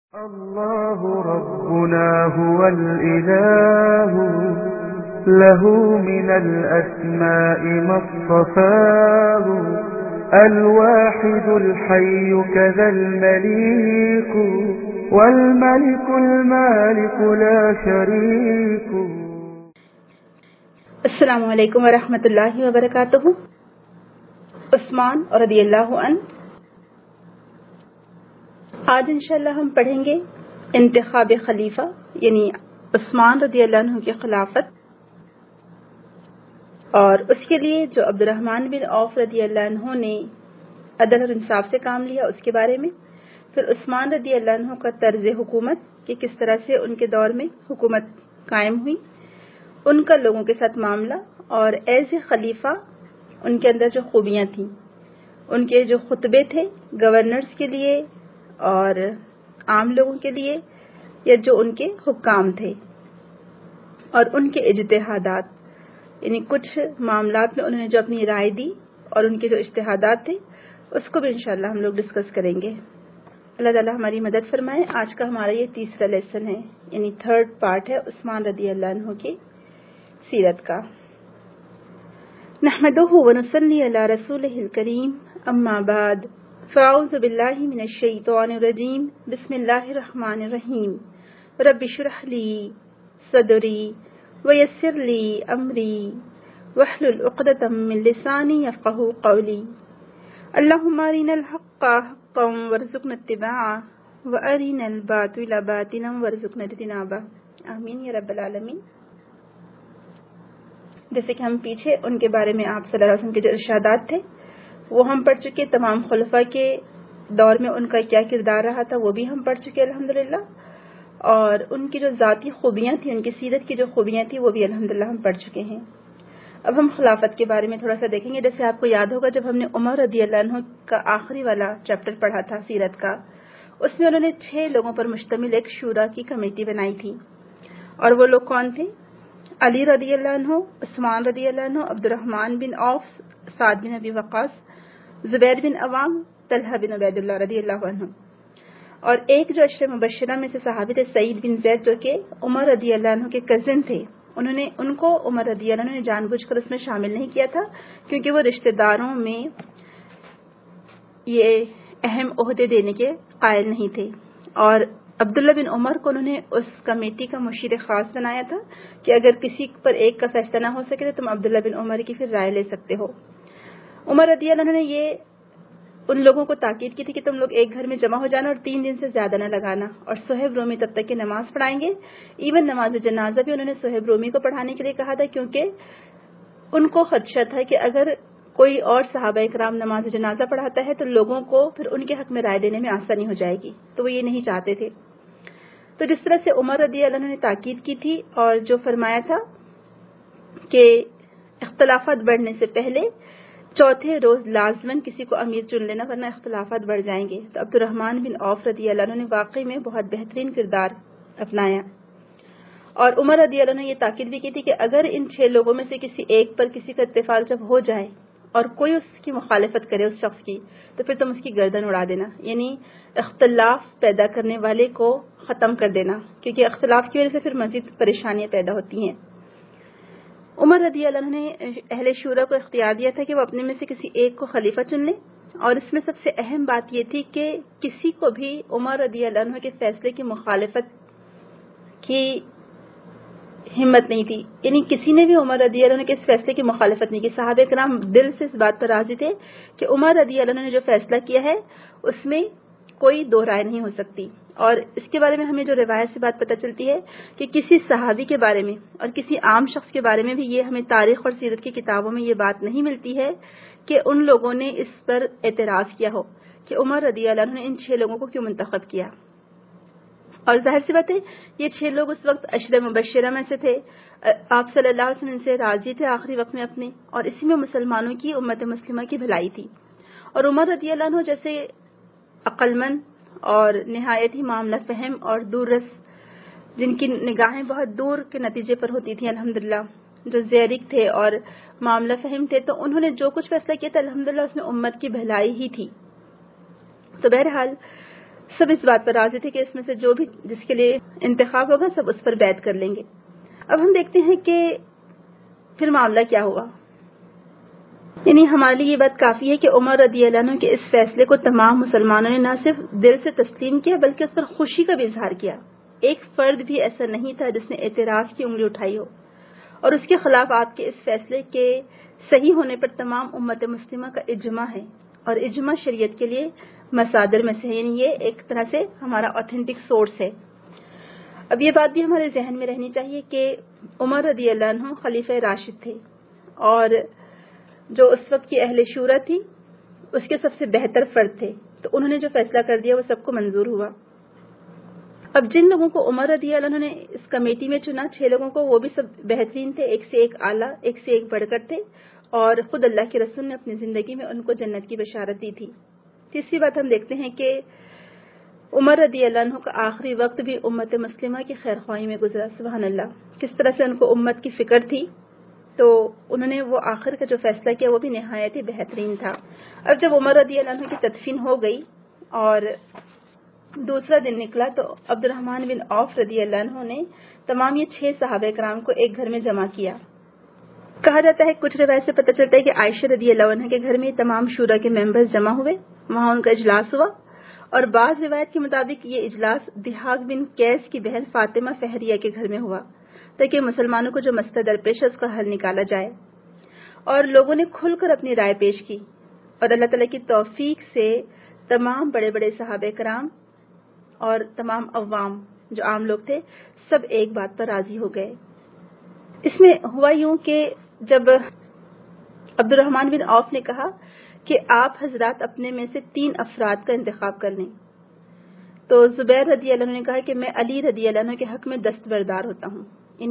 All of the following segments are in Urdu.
الله ربنا هو الإله له من الأسماء ما اصطفاه الواحد الحي كذا المليك والملك المالك لا شريك. السلام علیکم ورحمۃ اللہ وبرکاتہ. عثمان رضی اللہ عنہ. آج انشاءاللہ ہم پڑھیں گے انتخاب خلیفہ یعنی عثمان رضی اللہ عنہ کی خلافت، اور اس کے لیے جو عبد الرحمن بن عوف رضی اللہ عنہ نے عدل اور انصاف سے کام لیا اس کے بارے میں، پھر عثمان رضی اللہ عنہ کا طرز حکومت کہ کس طرح سے ان کے دور میں حکومت قائم ہوئی، ان کا لوگوں کے ساتھ معاملہ، اور ایز اے خلیفہ ان کے اندر جو خوبیاں تھیں، ان کے جو خطبے تھے گورنرز کے لیے اور عام لوگوں کے لیے، یا جو ان کے حکام تھے اور ان کے اجتہادات، یعنی کچھ معاملات میں انہوں نے جو اپنی رائے دی اور ان کے جو اجتہادات تھے اس کو بھی انشاءاللہ ہم لوگ ڈسکس کریں گے. اللہ تعالیٰ ہماری مدد فرمائے. آج کا ہمارا یہ تیسرا لیسن ہے، یعنی تھرڈ پارٹ ہے عثمان رضی اللہ عنہ کی سیرت کا. نحمدہ ونصلی علی رسولہ الکریم، اما بعد، فاعوذ باللہ من الشیطان الرجیم، بسم اللہ الرحمن الرحیم. رب اشرح لی صدری ویسر لی امری واحلل عقدۃ من لسانی یفقہوا قولی. اللہم ارنا الحق حقا وارزقنا اتباعہ وارنا الباطل باطلا وارزقنا اجتنابہ. آمین یا رب العالمین. جیسے کہ ہم پیچھے ان کے بارے میں آپ صلی اللہ علیہ وسلم کے جو ارشادات تھے وہ ہم پڑھ چکے، تمام خلفاء کے دور میں ان کا کیا کردار رہا تھا وہ بھی ہم پڑھ چکے الحمدللہ، اور ان کی جو ذاتی خوبیاں تھیں، ان کی سیرت کی جو خوبیاں تھیں وہ بھی الحمدللہ ہم پڑھ چکے ہیں. اب ہم خلافت کے بارے میں تھوڑا سا دیکھیں گے. جیسے آپ کو یاد ہوگا جب ہم نے عمر رضی اللہ عنہ کا آخری والا چیپٹر پڑھا تھا سیرت کا، اس میں انہوں نے 6 لوگوں پر مشتمل ایک شورا کی کمیٹی بنائی تھی، اور وہ لوگ کون تھے؟ علی رضی اللہ عنہ، عثمان رضی اللہ عنہ، عبد الرحمن بن عوف، سعد بن ابی وقاص، زبیر بن عوام، طلحہ بن عبید اللہ رضی اللہ عنہ، اور ایک جو عشرہ مبشرہ میں سے صحابی تھے سعید بن زید، جو کہ عمر رضی اللہ عنہ کے کزن تھے. ان کو عمر رضی اللہ عنہ نے جان بوجھ کر اس میں شامل نہیں کیا تھا کیونکہ وہ رشتہ داروں میں یہ اہم عہدے دینے کے قائل نہیں تھے، اور عبداللہ بن عمر کو انہوں نے اس کمیٹی کا مشیر خاص بنایا تھا کہ اگر کسی پر ایک کا فیصلہ نہ ہو سکے تو تم عبداللہ بن عمر کی پھر رائے لے سکتے ہو. عمر رضی اللہ عنہ نے یہ ان لوگوں کو تاکید کی تھی کہ تم لوگ ایک گھر میں جمع ہو جانا اور 3 دن سے زیادہ نہ لگانا، اور صہیب رومی تب تک کی نماز پڑھائیں گے. ایون نماز جنازہ بھی انہوں نے صہیب رومی کو پڑھانے کے لیے کہا تھا، کیونکہ ان کو خدشہ تھا کہ اگر کوئی اور صحابہ کرام نماز جنازہ پڑھاتا ہے تو لوگوں کو پھر ان کے حق میں رائے دینے میں آسانی ہو جائے گی، تو وہ یہ نہیں چاہتے تھے. تو جس طرح سے عمر رضی اللہ عنہ نے تاکید کی تھی اور جو فرمایا تھا کہ اختلافات بڑھنے سے پہلے چوتھے روز لازماً کسی کو امیر چن لینا ورنہ اختلافات بڑھ جائیں گے، تو عبد الرحمن بن عوف رضی اللہ عنہ نے واقعی میں بہت بہترین کردار اپنایا. اور عمر رضی اللہ عنہ نے یہ تاکید بھی کی تھی کہ اگر ان 6 لوگوں میں سے کسی ایک پر کسی کا اتفاق جب ہو جائے اور کوئی اس کی مخالفت کرے اس شخص کی، تو پھر تم اس کی گردن اڑا دینا، یعنی اختلاف پیدا کرنے والے کو ختم کر دینا، کیونکہ اختلاف کی وجہ سے پھر مزید پریشانیاں پیدا ہوتی ہیں. عمر رضی اللہ عنہ نے اہل شورا کو اختیار دیا تھا کہ وہ اپنے میں سے کسی ایک کو خلیفہ چن لیں، اور اس میں سب سے اہم بات یہ تھی کہ کسی کو بھی عمر رضی اللہ عنہ کے فیصلے کی مخالفت کی ہمت نہیں تھی، یعنی کسی نے بھی عمر رضی اللہ عنہ کے اس فیصلے کی مخالفت نہیں کی. صحابہ کرام دل سے اس بات پر راضی تھے کہ عمر رضی اللہ عنہ نے جو فیصلہ کیا ہے اس میں کوئی دو رائے نہیں ہو سکتی. اور اس کے بارے میں ہمیں جو روایت سے بات پتہ چلتی ہے کہ کسی صحابی کے بارے میں اور کسی عام شخص کے بارے میں بھی یہ ہمیں تاریخ اور سیرت کی کتابوں میں یہ بات نہیں ملتی ہے کہ ان لوگوں نے اس پر اعتراض کیا ہو کہ عمر رضی اللہ عنہ نے ان 6 لوگوں کو کیوں منتخب کیا. اور ظاہر سی بات ہے یہ 6 لوگ اس وقت عشرہ مبشرہ میں سے تھے، آپ صلی اللہ علیہ وسلم سے راضی تھے آخری وقت میں اپنے، اور اسی میں مسلمانوں کی امت مسلمہ کی بھلائی تھی. اور عمر رضی اللہ عنہ جیسے عقل مند اور نہایت ہی معاملہ فہم اور دور رس، جن کی نگاہیں بہت دور کے نتیجے پر ہوتی تھیں الحمدللہ، جو زیرک تھے اور معاملہ فہم تھے، تو انہوں نے جو کچھ فیصلہ کیا تھا الحمدللہ اس میں امت کی بھلائی ہی تھی. تو بہرحال سب اس بات پر راضی تھے کہ اس میں سے جو بھی جس کے لیے انتخاب ہوگا سب اس پر بیعت کر لیں گے۔ اب ہم دیکھتے ہیں کہ پھر معاملہ کیا ہوا۔ یعنی ہمارے لیے یہ بات کافی ہے کہ عمر رضی اللہ عنہ کے اس فیصلے کو تمام مسلمانوں نے نہ صرف دل سے تسلیم کیا بلکہ اس پر خوشی کا بھی اظہار کیا۔ ایک فرد بھی ایسا نہیں تھا جس نے اعتراض کی انگلی اٹھائی ہو، اور اس کے خلاف آپ کے اس فیصلے کے صحیح ہونے پر تمام امت مسلمہ کا اجماع ہے، اور اجماع شریعت کے لیے مصادر میں سے، یعنی یہ ایک طرح سے ہمارا اوتھینٹک سورس ہے۔ اب یہ بات بھی ہمارے ذہن میں رہنی چاہیے کہ عمر رضی اللہ عنہ خلیفہ راشد تھے، اور جو اس وقت کی اہل شورا تھی اس کے سب سے بہتر فرد تھے، تو انہوں نے جو فیصلہ کر دیا وہ سب کو منظور ہوا۔ اب جن لوگوں کو عمر رضی اللہ عنہ نے اس کمیٹی میں چنا، 6 لوگوں کو، وہ بھی سب بہترین تھے، ایک سے ایک اعلیٰ، ایک سے ایک بڑھ کر تھے، اور خود اللہ کے رسول نے اپنی زندگی میں ان کو جنت کی بشارت دی تھی۔ تیسری بات ہم دیکھتے ہیں کہ عمر رضی اللہ عنہ کا آخری وقت بھی امت مسلمہ کی خیر خواہی میں گزرا۔ سبحان اللہ، کس طرح سے ان کو امت کی فکر تھی، تو انہوں نے وہ آخر کا جو فیصلہ کیا وہ بھی نہایت ہی بہترین تھا۔ اب جب عمر رضی اللہ عنہ کی تدفین ہو گئی اور دوسرا دن نکلا تو عبد الرحمن بن عوف رضی اللہ عنہ نے تمام یہ 6 صحابہ کرام کو ایک گھر میں جمع کیا۔ کہا جاتا ہے، کچھ روایت سے پتہ چلتا ہے کہ عائشہ رضی اللہ عنہ کے گھر میں تمام شورا کے ممبرز جمع ہوئے، وہاں ان کا اجلاس ہوا، اور بعض روایت کے مطابق یہ اجلاس دھیاک بن قیس کی بہن فاطمہ فہریہ کے گھر میں ہوا، تاکہ مسلمانوں کو جو مسئلہ درپیش ہے اس کا حل نکالا جائے، اور لوگوں نے کھل کر اپنی رائے پیش کی، اور اللہ تعالیٰ کی توفیق سے تمام بڑے بڑے صحابہ کرام اور تمام عوام جو عام لوگ تھے سب ایک بات پر راضی ہو گئے۔ اس میں ہوا یوں کہ جب عبد الرحمن بن عوف نے کہا کہ آپ حضرات اپنے میں سے 3 افراد کا انتخاب کر لیں، تو زبیر رضی اللہ عنہ نے کہا کہ میں علی رضی اللہ عنہ کے حق میں دستبردار ہوتا ہوں۔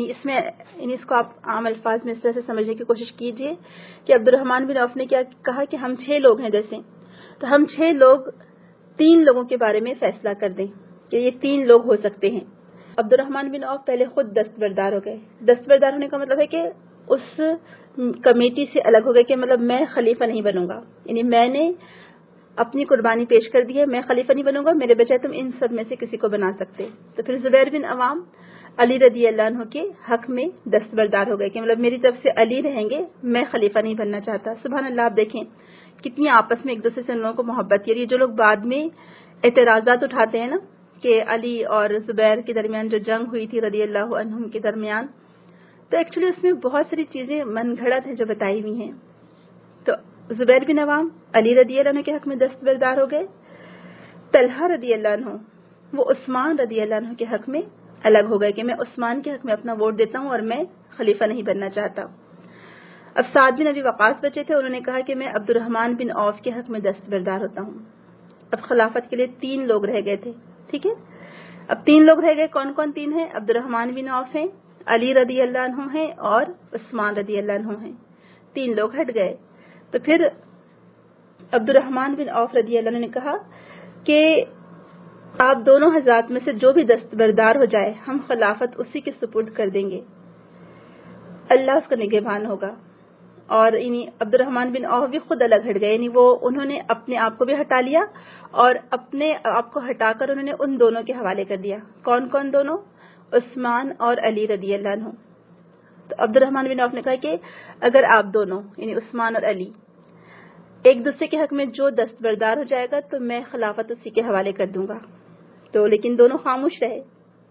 اس کو آپ عام الفاظ میں اس طرح سے سمجھنے کی کوشش کیجئے کہ عبد الرحمن بن عوف نے کیا کہا کہ ہم 6 لوگ ہیں جیسے، تو ہم 6 لوگ 3 لوگوں کے بارے میں فیصلہ کر دیں کہ یہ 3 لوگ ہو سکتے ہیں۔ عبد الرحمن بن عوف پہلے خود دستبردار ہو گئے۔ دستبردار ہونے کا مطلب ہے کہ اس کمیٹی سے الگ ہو گئے کہ مطلب میں خلیفہ نہیں بنوں گا، یعنی میں نے اپنی قربانی پیش کر دی ہے، میں خلیفہ نہیں بنوں گا، میرے بجائے تم ان سب میں سے کسی کو بنا سکتے۔ تو پھر زبیر بن عوام علی رضی اللہ عنہ کے حق میں دستبردار ہو گئے کہ مطلب میری طرف سے علی رہیں گے، میں خلیفہ نہیں بننا چاہتا۔ سبحان اللہ، آپ دیکھیں کتنی آپس میں ایک دوسرے سے ان لوگوں کو محبت ہے۔ یہ جو لوگ بعد میں اعتراضات اٹھاتے ہیں نا کہ علی اور زبیر کے درمیان جو جنگ ہوئی تھی رضی اللہ عنہم کے درمیان، تو ایکچولی اس میں بہت ساری چیزیں من گھڑت ہیں جو بتائی ہوئی ہیں۔ تو زبیر بن عوام علی رضی اللہ عنہ کے حق میں دستبردار ہو گئے۔ طلحہ رضی اللہ عنہ وہ عثمان رضی اللہ عنہ کے حق میں الگ ہو گئے کہ میں عثمان کے حق میں اپنا ووٹ دیتا ہوں اور میں خلیفہ نہیں بننا چاہتا۔ اب سعد بن ابی وقاص بچے تھے، انہوں نے کہا کہ میں عبد الرحمن بن عوف کے حق میں دستبردار ہوتا ہوں۔ اب خلافت کے لیے 3 لوگ رہ گئے تھے، ٹھیک ہے۔ اب 3 لوگ رہ گئے، کون کون 3 ہیں؟ عبد الرحمن بن عوف ہیں، علی رضی اللہ عنہ ہیں اور عثمان رضی اللہ عنہ ہیں۔ 3 لوگ ہٹ گئے۔ تو پھر عبد الرحمن بن عوف رضی اللہ عنہ نے کہا کہ آپ دونوں حضرات میں سے جو بھی دستبردار ہو جائے ہم خلافت اسی کے سپرد کر دیں گے، اللہ اس کا نگہبان ہوگا۔ اور یعنی عبد الرحمن بن عوف بھی خود الگ ہٹ گئے، یعنی انہوں نے اپنے آپ کو بھی ہٹا لیا اور اپنے آپ کو ہٹا کر انہوں نے ان دونوں کے حوالے کر دیا۔ کون کون دونوں؟ عثمان اور علی رضی اللہ عنہ۔ تو عبد الرحمن بن عوف نے کہا کہ اگر آپ دونوں یعنی عثمان اور علی ایک دوسرے کے حق میں جو دستبردار ہو جائے گا تو میں خلافت اسی کے حوالے کر دوں گا۔ تو لیکن دونوں خاموش رہے،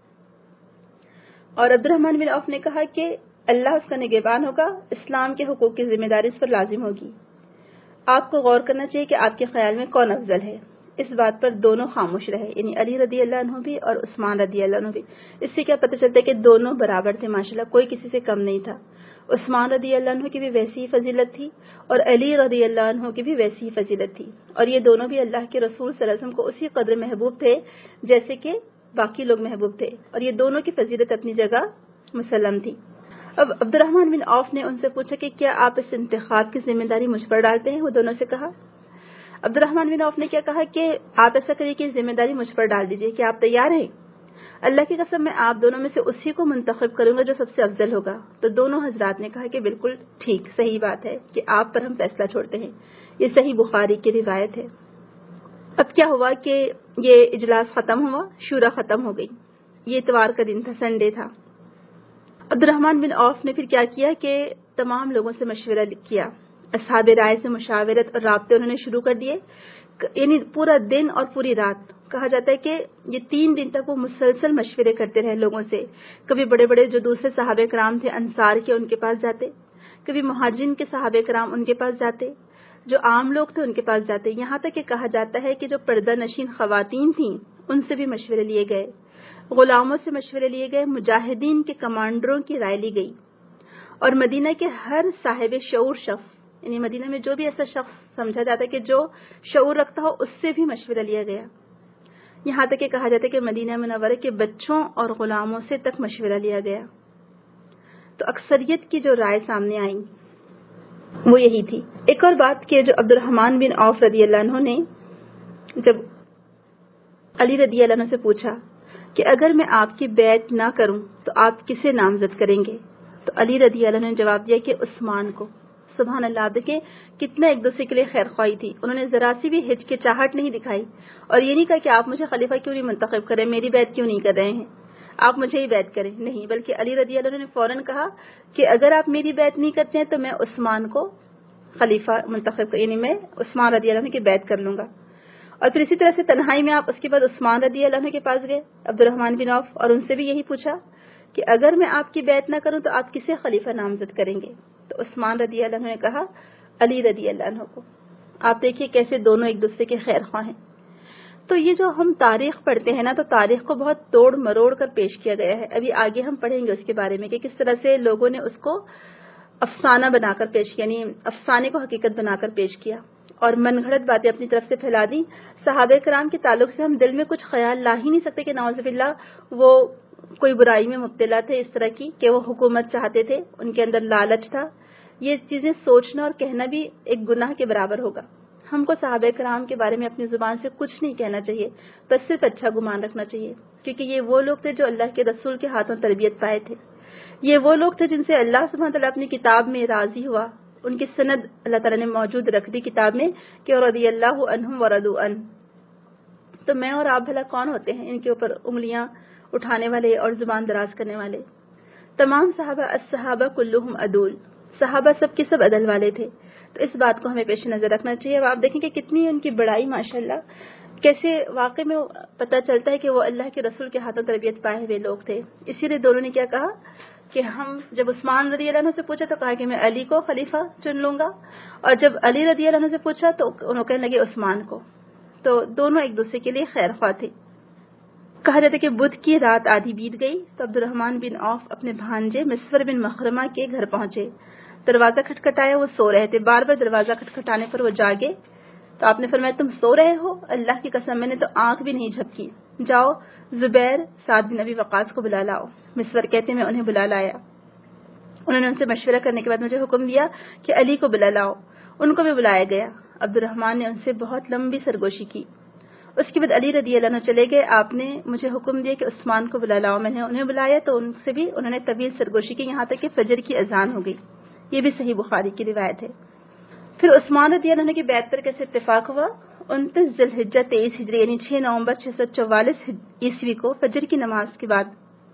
اور عبد الرحمن بن عوف نے کہا کہ اللہ اس کا نگہبان ہوگا، اسلام کے حقوق کی ذمہ داری اس پر لازم ہوگی، آپ کو غور کرنا چاہیے کہ آپ کے خیال میں کون افضل ہے۔ اس بات پر دونوں خاموش رہے، یعنی علی رضی اللہ عنہ بھی اور عثمان رضی اللہ عنہ بھی۔ اس سے کیا پتہ چلتا ہے کہ دونوں برابر تھے، ماشاءاللہ کوئی کسی سے کم نہیں تھا۔ عثمان رضی اللہ عنہ کی بھی ویسی ہی فضیلت تھی اور علی رضی اللہ عنہ کی بھی ویسی ہی فضیلت تھی، اور یہ دونوں بھی اللہ کے رسول صلی اللہ علیہ وسلم کو اسی قدر محبوب تھے جیسے کہ باقی لوگ محبوب تھے، اور یہ دونوں کی فضیلت اپنی جگہ مسلم تھی۔ اب عبد الرحمن بن عوف نے ان سے پوچھا کہ کیا آپ اس انتخاب کی ذمہ داری مجھ پر ڈالتے ہیں؟ وہ دونوں سے کہا۔ عبد الرحمن بن عوف نے کیا کہا کہ آپ ایسا کریے کہ ذمہ داری مجھ پر ڈال دیجیے، کہ آپ تیار ہیں؟ اللہ کی قسم میں آپ دونوں میں سے اسی کو منتخب کروں گا جو سب سے افضل ہوگا۔ تو دونوں حضرات نے کہا کہ بالکل ٹھیک، صحیح بات ہے کہ آپ پر ہم فیصلہ چھوڑتے ہیں۔ یہ صحیح بخاری کی روایت ہے۔ اب کیا ہوا کہ یہ اجلاس ختم ہوا، شورا ختم ہو گئی، یہ اتوار کا دن تھا، سنڈے تھا۔ عبد الرحمن بن عوف نے پھر کیا کیا کہ تمام لوگوں سے مشورہ کیا، اصحاب رائے سے مشاورت اور رابطے انہوں نے شروع کر دیے، یعنی پورا دن اور پوری رات، کہا جاتا ہے کہ یہ 3 دن تک وہ مسلسل مشورے کرتے رہے لوگوں سے۔ کبھی بڑے بڑے جو دوسرے صحابہ کرام تھے انصار کے، ان کے پاس جاتے، کبھی مہاجرین کے صحابہ کرام ان کے پاس جاتے، جو عام لوگ تھے ان کے پاس جاتے، یہاں تک کہ کہا جاتا ہے کہ جو پردہ نشین خواتین تھیں ان سے بھی مشورے لیے گئے، غلاموں سے مشورے لیے گئے، مجاہدین کے کمانڈروں کی رائے لی گئی، اور مدینہ کے ہر صاحب شعور شخص، یعنی مدینہ میں جو بھی ایسا شخص سمجھا جاتا ہے کہ جو شعور رکھتا ہو، اس سے بھی مشورہ لیا گیا۔ یہاں تک کہ کہا جاتا ہے کہ مدینہ منورہ کے بچوں اور غلاموں سے تک مشورہ لیا گیا۔ تو اکثریت کی جو رائے سامنے آئی وہ یہی تھی۔ ایک اور بات کہ جو عبد الرحمن بن عوف رضی اللہ عنہ نے جب علی رضی اللہ عنہ سے پوچھا کہ اگر میں آپ کی بیعت نہ کروں تو آپ کسے نامزد کریں گے، تو علی رضی اللہ عنہ نے جواب دیا کہ عثمان کو۔ سبحان اللہ، دیکھیں کتنا ایک دوسرے کے لیے خیر خواہی تھی، انہوں نے ذرا سی بھی ہچکچاہٹ نہیں دکھائی، اور یہ نہیں کہا کہ آپ مجھے خلیفہ کیوں نہیں منتخب کریں، میری بیعت کیوں نہیں کر رہے ہیں، آپ مجھے ہی بیعت کریں، نہیں، بلکہ علی رضی اللہ عنہ نے فوراً کہا کہ اگر آپ میری بیعت نہیں کرتے ہیں تو میں عثمان کو خلیفہ منتخب، یعنی میں عثمان رضی اللہ عنہ کی بیعت کر لوں گا۔ اور پھر اسی طرح سے تنہائی میں آپ اس کے بعد عثمان رضی اللہ عنہ کے پاس گئے، عبد الرحمن بن عوف، اور ان سے بھی یہی پوچھا کہ اگر میں آپ کی بیعت نہ کروں تو آپ کسے خلیفہ نامزد کریں گے، تو عثمان رضی اللہ عنہ نے کہا علی رضی اللہ عنہ کو۔ آپ دیکھیے کیسے دونوں ایک دوسرے کے خیر خواہ ہیں۔ تو یہ جو ہم تاریخ پڑھتے ہیں نا، تو تاریخ کو بہت توڑ مروڑ کر پیش کیا گیا ہے، ابھی آگے ہم پڑھیں گے اس کے بارے میں کہ کس طرح سے لوگوں نے اس کو افسانہ بنا کر پیش کیا، یعنی افسانے کو حقیقت بنا کر پیش کیا اور من گھڑت باتیں اپنی طرف سے پھیلا دی۔ صحابہ کرام کے تعلق سے ہم دل میں کچھ خیال لا ہی نہیں سکتے کہ نعوذ باللہ وہ کوئی برائی میں مبتلا تھے اس طرح کی کہ وہ حکومت چاہتے تھے، ان کے اندر لالچ تھا۔ یہ چیزیں سوچنا اور کہنا بھی ایک گناہ کے برابر ہوگا۔ ہم کو صحابہ کرام کے بارے میں اپنی زبان سے کچھ نہیں کہنا چاہیے، بس صرف اچھا گمان رکھنا چاہیے، کیونکہ یہ وہ لوگ تھے جو اللہ کے رسول کے ہاتھوں تربیت پائے تھے، یہ وہ لوگ تھے جن سے اللہ سبحانہ تعالیٰ اپنی کتاب میں راضی ہوا، ان کی سند اللہ تعالیٰ نے موجود رکھ دی کتاب میں کہ رضی اللہ عنہم ورضوا عنہ۔ تو میں اور آپ بھلا کون ہوتے ہیں ان کے اوپر انگلیاں اٹھانے والے اور زبان دراز کرنے والے؟ تمام صحابہ الصحابہ کلہم عدول، صحابہ سب کے سب عدل والے تھے، تو اس بات کو ہمیں پیش نظر رکھنا چاہیے۔ اب آپ دیکھیں کہ کتنی ان کی بڑائی ماشاءاللہ، کیسے واقع میں پتہ چلتا ہے کہ وہ اللہ کے رسول کے ہاتھوں تربیت پائے ہوئے لوگ تھے۔ اسی لیے دونوں نے کیا کہا کہ ہم جب عثمان رضی اللہ عنہ سے پوچھا تو کہا کہ میں علی کو خلیفہ چن لوں گا، اور جب علی رضی اللہ عنہ سے پوچھا تو انہوں کہنے لگے عثمان کو۔ تو دونوں ایک دوسرے کے لیے خیر خواہ تھے۔ کہا جاتا ہے کہ بدھ کی رات آدھی بیت گئی تو عبد الرحمن بن عوف اپنے بھانجے مسور بن مخرمہ کے گھر پہنچے، دروازہ کھٹکھٹایا، وہ سو رہے تھے، بار بار دروازہ کھٹکھٹانے پر وہ جاگے تو آپ نے فرمایا تم سو رہے ہو؟ اللہ کی قسم میں نے تو آنکھ بھی نہیں جھپکی، جاؤ زبیر سعد بن ابی وقاص کو بلا لاؤ۔ مسور کہتے میں انہیں بلا لایا، انہوں نے ان سے مشورہ کرنے کے بعد مجھے حکم دیا کہ علی کو بلا لاؤ، ان کو بھی بلایا گیا۔ عبد الرحمن نے ان سے بہت لمبی سرگوشی کی، اس کے بعد علی رضی اللہ عنہ چلے گئے، آپ نے مجھے حکم دیا کہ عثمان کو بلا لاؤ، میں نے انہیں بلایا تو ان سے بھی انہوں نے طویل سرگوشی کی، یہاں تک کہ فجر کی اذان ہو گئی، یہ بھی صحیح بخاری کی روایت ہے۔ پھر عثمان رضی اللہ عنہ کی بیعت پر کیسے اتفاق ہوا؟ 29 ذی الحجہ 23 ہجری یعنی 6 نومبر 644 عیسوی کو فجر کی نماز کے بعد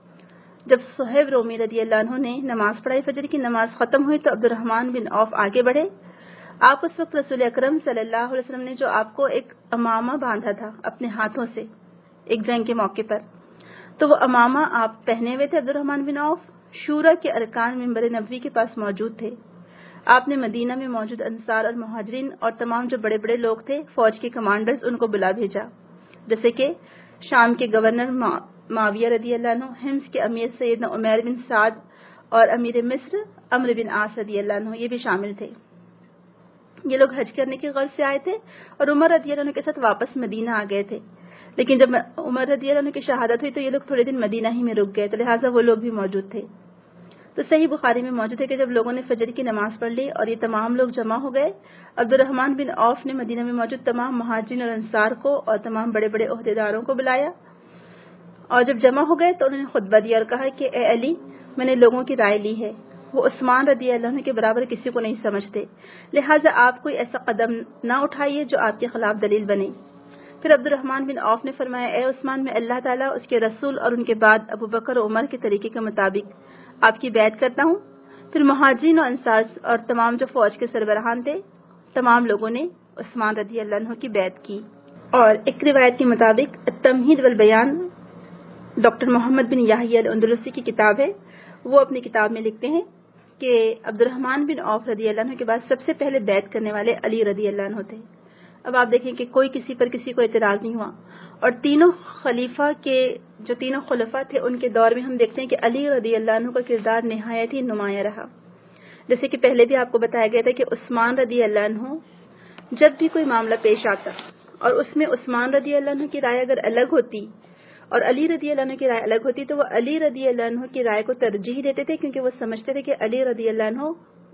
جب صہیب رومی رضی اللہ عنہ نے نماز پڑھائی، فجر کی نماز ختم ہوئی تو عبد الرحمن بن عوف آگے بڑھے۔ آپ اس وقت رسول اکرم صلی اللہ علیہ وسلم نے جو آپ کو ایک امامہ باندھا تھا اپنے ہاتھوں سے ایک جنگ کے موقع پر، تو وہ امامہ آپ پہنے ہوئے تھے عبد الرحمن بن عوف، شورا کے ارکان منبر نبوی کے پاس موجود تھے۔ آپ نے مدینہ میں موجود انصار اور مہاجرین اور تمام جو بڑے بڑے لوگ تھے فوج کے کمانڈرز ان کو بلا بھیجا، جیسے کہ شام کے گورنر معاویہ رضی اللہ عنہ، حمص کے امیر سیدنا عمیر بن سعد اور امیر مصر عمرو بن عاص رضی اللہ عنہ، یہ بھی شامل تھے۔ یہ لوگ حج کرنے کی غرض سے آئے تھے اور عمر رضی اللہ عنہ کے ساتھ واپس مدینہ آ گئے تھے، لیکن جب عمر رضی اللہ عنہ کی شہادت ہوئی تو یہ لوگ تھوڑے دن مدینہ ہی میں رک گئے، تو لہٰذا وہ لوگ بھی موجود تھے۔ تو صحیح بخاری میں موجود ہے کہ جب لوگوں نے فجر کی نماز پڑھ لی اور یہ تمام لوگ جمع ہو گئے، عبد الرحمن بن عوف نے مدینہ میں موجود تمام مہاجرین اور انصار کو اور تمام بڑے بڑے عہدیداروں کو بلایا، اور جب جمع ہو گئے تو انہوں نے خطبہ دیا اور کہا کہ اے علی، میں نے لوگوں کی رائے لی ہے، وہ عثمان رضی اللہ عنہ کے برابر کسی کو نہیں سمجھتے، لہٰذا آپ کوئی ایسا قدم نہ اٹھائیے جو آپ کے خلاف دلیل بنے۔ پھر عبد الرحمن بن عوف نے فرمایا اے عثمان، میں اللہ تعالیٰ، اس کے رسول اور ان کے بعد ابو بکر و عمر کے طریقے کے مطابق آپ کی بیعت کرتا ہوں۔ پھر مہاجرین و انصار اور تمام جو فوج کے سربراہان تھے، تمام لوگوں نے عثمان رضی اللہ عنہ کی بیعت کی۔ اور ایک روایت کے مطابق التمہید والبیان ڈاکٹر محمد بن یحییٰ الاندلسی کی کتاب ہے، وہ اپنی کتاب میں لکھتے ہیں کہ عبد الرحمن بن عوف رضی اللہ عنہ کے بعد سب سے پہلے بیعت کرنے والے علی رضی اللہ عنہ تھے۔ اب آپ دیکھیں کہ کوئی کسی پر کسی کو اعتراض نہیں ہوا، اور تینوں خلیفہ کے جو تینوں خلفاء تھے ان کے دور میں ہم دیکھتے ہیں کہ علی رضی اللہ عنہ کا کردار نہایت ہی نمایاں رہا۔ جیسے کہ پہلے بھی آپ کو بتایا گیا تھا کہ عثمان رضی اللہ عنہ جب بھی کوئی معاملہ پیش آتا اور اس میں عثمان رضی اللہ عنہ کی رائے اگر الگ ہوتی اور علی رضی اللہ عنہ کی رائے الگ ہوتی تو وہ علی رضی اللہ عنہ کی رائے کو ترجیح دیتے تھے، کیونکہ وہ سمجھتے تھے کہ علی رضی اللہ عنہ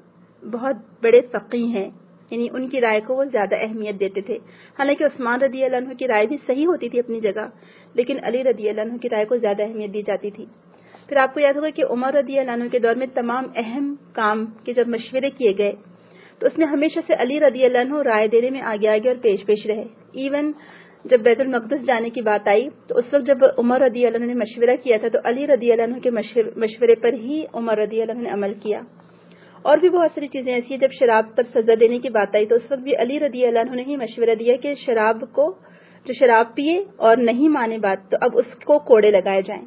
بہت بڑے فقیہ ہیں، یعنی ان کی رائے کو وہ زیادہ اہمیت دیتے تھے۔ حالانکہ عثمان رضی اللہ عنہ کی رائے بھی صحیح ہوتی تھی اپنی جگہ، لیکن علی رضی اللہ عنہ کی رائے کو زیادہ اہمیت دی جاتی تھی۔ پھر آپ کو یاد ہوگا کہ عمر رضی اللہ عنہ کے دور میں تمام اہم کام کے جب مشورے کیے گئے تو اس میں ہمیشہ سے علی رضی اللہ عنہ رائے دینے میں آگے آگے اور پیش پیش رہے۔ ایون جب بیت المقدس جانے کی بات آئی تو اس وقت جب عمر رضی اللہ عنہ نے مشورہ کیا تھا تو علی رضی اللہ عنہ کے مشورے پر ہی عمر رضی اللہ عنہ نے عمل کیا۔ اور بھی بہت ساری چیزیں ایسی ہیں، جب شراب پر سزا دینے کی بات آئی تو اس وقت بھی علی رضی اللہ عنہ نے ہی مشورہ دیا کہ شراب کو جو شراب پیے اور نہیں مانے بات تو اب اس کو کوڑے لگائے جائیں،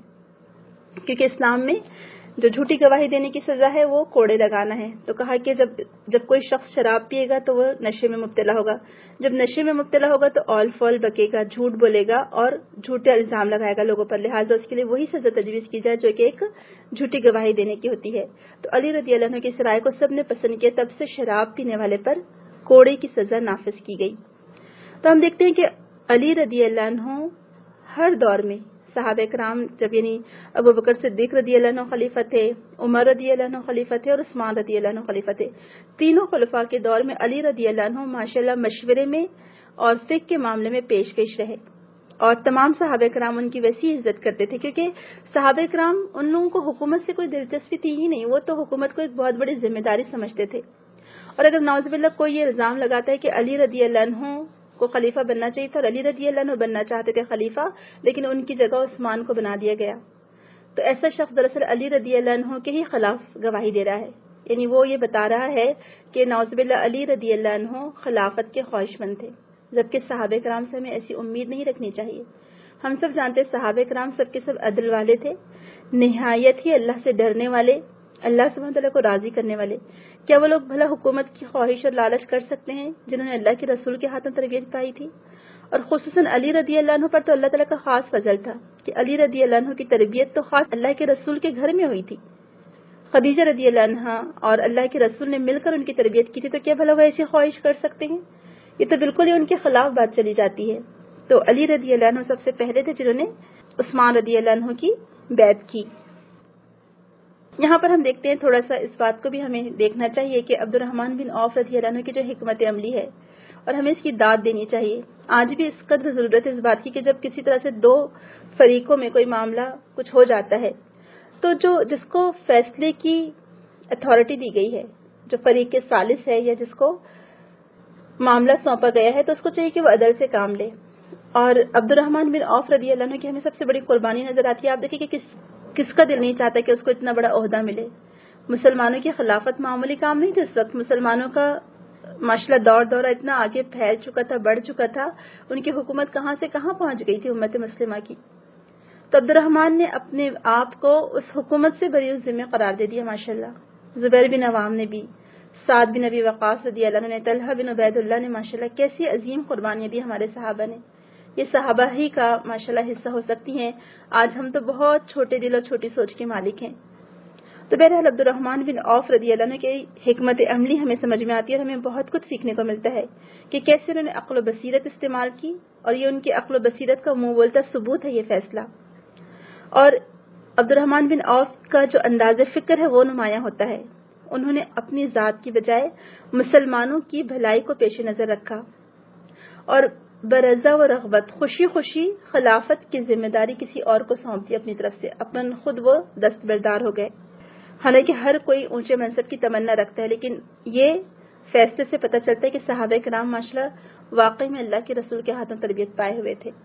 کیونکہ اسلام میں جو جھوٹی گواہی دینے کی سزا ہے وہ کوڑے لگانا ہے۔ تو کہا کہ جب کوئی شخص شراب پیے گا تو وہ نشے میں مبتلا ہوگا، جب نشے میں مبتلا ہوگا تو اول فول بکے گا، جھوٹ بولے گا اور جھوٹے الزام لگائے گا لوگوں پر، لہٰذا اس کے لیے وہی سزا تجویز کی جائے جو کہ ایک جھوٹی گواہی دینے کی ہوتی ہے۔ تو علی رضی اللہ عنہ کی اس رائے کو سب نے پسند کیا، تب سے شراب پینے والے پر کوڑے کی سزا نافذ کی گئی۔ تو ہم دیکھتے ہیں کہ علی رضی اللہ عنہ ہر دور میں صحابہ کرام جب یعنی ابو بکر صدیق رضی اللہ عنہ خلیفہ تھے، عمر رضی اللہ عنہ خلیفہ تھے اور عثمان رضی اللہ عنہ خلیفہ تھے، تینوں خلفاء کے دور میں علی رضی اللہ عنہ ماشاءاللہ مشورے میں اور فقہ کے معاملے میں پیش پیش رہے، اور تمام صحابہ کرام ان کی ویسی عزت کرتے تھے، کیونکہ صحابہ کرام ان لوگوں کو حکومت سے کوئی دلچسپی تھی ہی نہیں، وہ تو حکومت کو ایک بہت بڑی ذمہ داری سمجھتے تھے۔ اور اگر نعوذ باللہ کوئی یہ الزام لگاتا ہے کہ علی رضی اللہ عنہ کو خلیفہ بننا چاہیے تھا اور علی رضی اللہ عنہ بننا چاہتے تھے خلیفہ لیکن ان کی جگہ عثمان کو بنا دیا گیا، تو ایسا شخص دراصل علی رضی اللہ عنہ کے ہی خلاف گواہی دے رہا ہے، یعنی وہ یہ بتا رہا ہے کہ نعوذ باللہ علی رضی اللہ عنہ خلافت کے خواہش مند تھے، جبکہ صحابہ کرام سے ہمیں ایسی امید نہیں رکھنی چاہیے۔ ہم سب جانتے ہیں صحابہ کرام سب کے سب عدل والے تھے، نہایت ہی اللہ سے ڈرنے والے، اللہ سبحانہ تعالیٰ کو راضی کرنے والے۔ کیا وہ لوگ بھلا حکومت کی خواہش اور لالچ کر سکتے ہیں جنہوں نے اللہ کے رسول کے ہاتھوں تربیت پائی تھی؟ اور خصوصاً علی رضی اللہ عنہ پر تو اللہ تعالیٰ کا خاص فضل تھا کہ علی رضی اللہ عنہ کی تربیت تو خاص اللہ کے رسول کے گھر میں ہوئی تھی۔ خدیجہ رضی اللہ عنہ اور اللہ کے رسول نے مل کر ان کی تربیت کی تھی، تو کیا بھلا وہ ایسی خواہش کر سکتے ہیں؟ یہ تو بالکل ہی ان کے خلاف بات چلی جاتی ہے۔ تو علی رضی اللہ عنہ سب سے پہلے تھے جنہوں نے عثمان رضی اللہ عنہ کی بیعت کی۔ یہاں پر ہم دیکھتے ہیں تھوڑا سا اس بات کو بھی ہمیں دیکھنا چاہیے کہ عبد الرحمن بن عوف رضی اللہ عنہ کی جو حکمت عملی ہے اور ہمیں اس کی داد دینی چاہیے۔ آج بھی اس قدر ضرورت ہے اس بات کی کہ جب کسی طرح سے دو فریقوں میں کوئی معاملہ کچھ ہو جاتا ہے تو جس کو فیصلے کی اتھارٹی دی گئی ہے، جو فریق ثالث ہے یا جس کو معاملہ سونپا گیا ہے، تو اس کو چاہیے کہ وہ عدل سے کام لے۔ اور عبد الرحمن بن عوف رضی اللہ عنہ کی ہمیں سب سے بڑی قربانی نظر آتی ہے۔ آپ دیکھیں کہ کس کا دل نہیں چاہتا کہ اس کو اتنا بڑا عہدہ ملے۔ مسلمانوں کی خلافت معمولی کام نہیں تھا، اس وقت مسلمانوں کا ماشاءاللہ دورہ اتنا آگے پھیل چکا تھا، بڑھ چکا تھا، ان کی حکومت کہاں سے کہاں پہنچ گئی تھی امت مسلمہ کی۔ تو عبد الرحمن نے اپنے آپ کو اس حکومت سے بری ذمہ قرار دے دیا ماشاءاللہ۔ زبیر بن عوام نے بھی، سعد بن ابی وقاص رضی اللہ عنہ نے، طلحہ بن عبید اللہ نے، ماشاءاللہ کیسی عظیم قربانیاں دی ہمارے صحابہ نے۔ یہ صحابہ ہی کا ماشاءاللہ حصہ ہو سکتی ہیں، آج ہم تو بہت چھوٹے دل اور چھوٹی سوچ کے مالک ہیں۔ تو بہرحال عبد الرحمن بن عوف رضی اللہ عنہ کی حکمت عملی ہمیں سمجھ میں آتی ہے اور ہمیں بہت کچھ سیکھنے کو ملتا ہے کہ کیسے انہوں نے عقل و بصیرت استعمال کی، اور یہ ان کی عقل و بصیرت کا منہ بولتا ثبوت ہے یہ فیصلہ۔ اور عبد الرحمن بن عوف کا جو انداز فکر ہے وہ نمایاں ہوتا ہے، انہوں نے اپنی ذات کی بجائے مسلمانوں کی بھلائی کو پیش نظر رکھا اور برضا و رغبت خوشی خوشی خلافت کی ذمہ داری کسی اور کو سونپ دی اپنی طرف سے، اپن خود وہ دستبردار ہو گئے۔ حالانکہ ہر کوئی اونچے منصب کی تمنا رکھتا ہے، لیکن یہ فیصلے سے پتہ چلتا ہے کہ صحابہ کرام ماشاءاللہ واقعی میں اللہ کے رسول کے ہاتھوں تربیت پائے ہوئے تھے.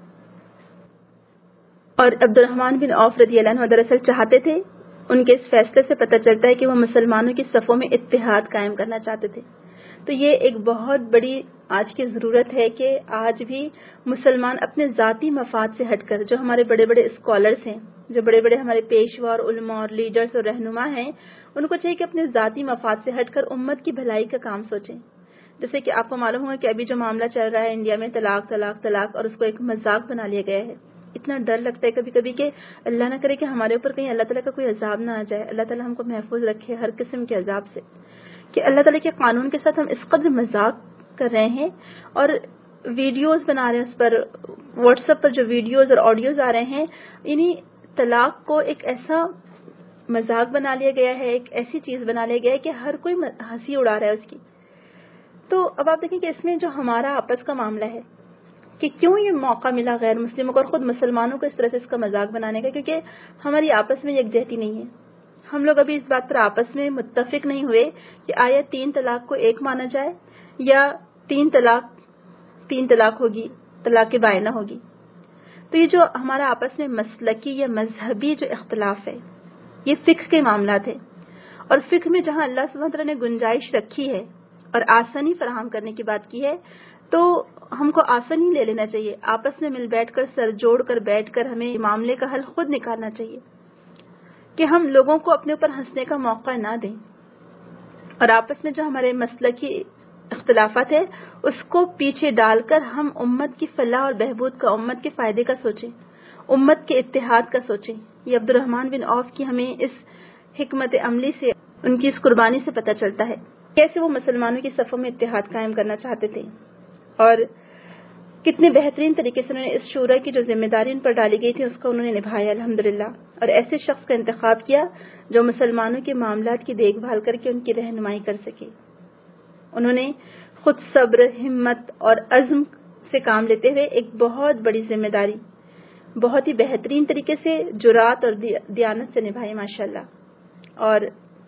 اور عبد الرحمن بن عوف رضی اللہ عنہ دراصل چاہتے تھے، ان کے اس فیصلے سے پتہ چلتا ہے کہ وہ مسلمانوں کی صفوں میں اتحاد قائم کرنا چاہتے تھے. تو یہ ایک بہت بڑی آج کی ضرورت ہے کہ آج بھی مسلمان اپنے ذاتی مفاد سے ہٹ کر، جو ہمارے بڑے بڑے اسکالرس ہیں، جو بڑے بڑے ہمارے پیشوا اور علماء اور لیڈرز اور رہنما ہیں، ان کو چاہیے کہ اپنے ذاتی مفاد سے ہٹ کر امت کی بھلائی کا کام سوچیں. جیسے کہ آپ کو معلوم ہوگا کہ ابھی جو معاملہ چل رہا ہے انڈیا میں، طلاق طلاق طلاق، اور اس کو ایک مذاق بنا لیا گیا ہے. اتنا ڈر لگتا ہے کبھی کبھی کہ اللہ نہ کرے کہ ہمارے اوپر کہیں اللہ تعالیٰ کا کوئی عذاب نہ آ جائے. اللہ تعالیٰ ہم کو محفوظ رکھے ہر قسم کے عذاب سے، کہ اللہ تعالیٰ کے قانون کے ساتھ ہم اس قدر مذاق کر رہے ہیں اور ویڈیوز بنا رہے ہیں، اس پر واٹس ایپ پر جو ویڈیوز اور آڈیوز آ رہے ہیں، یعنی طلاق کو ایک ایسا مذاق بنا لیا گیا ہے، ایک ایسی چیز بنا لیا گیا ہے کہ ہر کوئی ہنسی اڑا رہا ہے اس کی. تو اب آپ دیکھیں کہ اس میں جو ہمارا آپس کا معاملہ ہے کہ کیوں یہ موقع ملا غیر مسلموں کو اور خود مسلمانوں کو اس طرح سے اس کا مذاق بنانے کا، کیونکہ ہماری آپس میں یکجہتی نہیں ہے. ہم لوگ ابھی اس بات پر آپس میں متفق نہیں ہوئے کہ آیا 3 طلاق کو ایک مانا جائے یا 3 طلاق ہوگی، طلاق بائنہ ہوگی. تو یہ جو ہمارا آپس میں مسلکی یا مذہبی جو اختلاف ہے، یہ فقہ کے معاملات ہیں. اور فقہ میں جہاں اللہ سبحانہ وتعالیٰ نے گنجائش رکھی ہے اور آسانی فراہم کرنے کی بات کی ہے، تو ہم کو آسانی لے لینا چاہیے. آپس میں مل بیٹھ کر، سر جوڑ کر بیٹھ کر ہمیں معاملے کا حل خود نکالنا چاہیے، کہ ہم لوگوں کو اپنے اوپر ہنسنے کا موقع نہ دیں. اور آپس میں جو ہمارے مسلکی اختلافات ہیں اس کو پیچھے ڈال کر ہم امت کی فلاح اور بہبود کا، امت کے فائدے کا سوچیں، امت کے اتحاد کا سوچیں. یہ عبد الرحمن بن عوف کی ہمیں اس حکمت عملی سے، ان کی اس قربانی سے پتہ چلتا ہے کیسے وہ مسلمانوں کی صفوں میں اتحاد قائم کرنا چاہتے تھے، اور کتنے بہترین طریقے سے انہوں نے اس شورا کی جو ذمہ داری ان پر ڈالی گئی تھی اس کو انہوں نے نبھایا الحمدللہ. اور ایسے شخص کا انتخاب کیا جو مسلمانوں کے معاملات کی دیکھ بھال کر کے ان کی رہنمائی کر سکے. انہوں نے خود صبر، ہمت اور عزم سے کام لیتے ہوئے ایک بہت بڑی ذمہ داری بہت ہی بہترین طریقے سے جرات اور دیانت سے نبھائی ماشاءاللہ. اور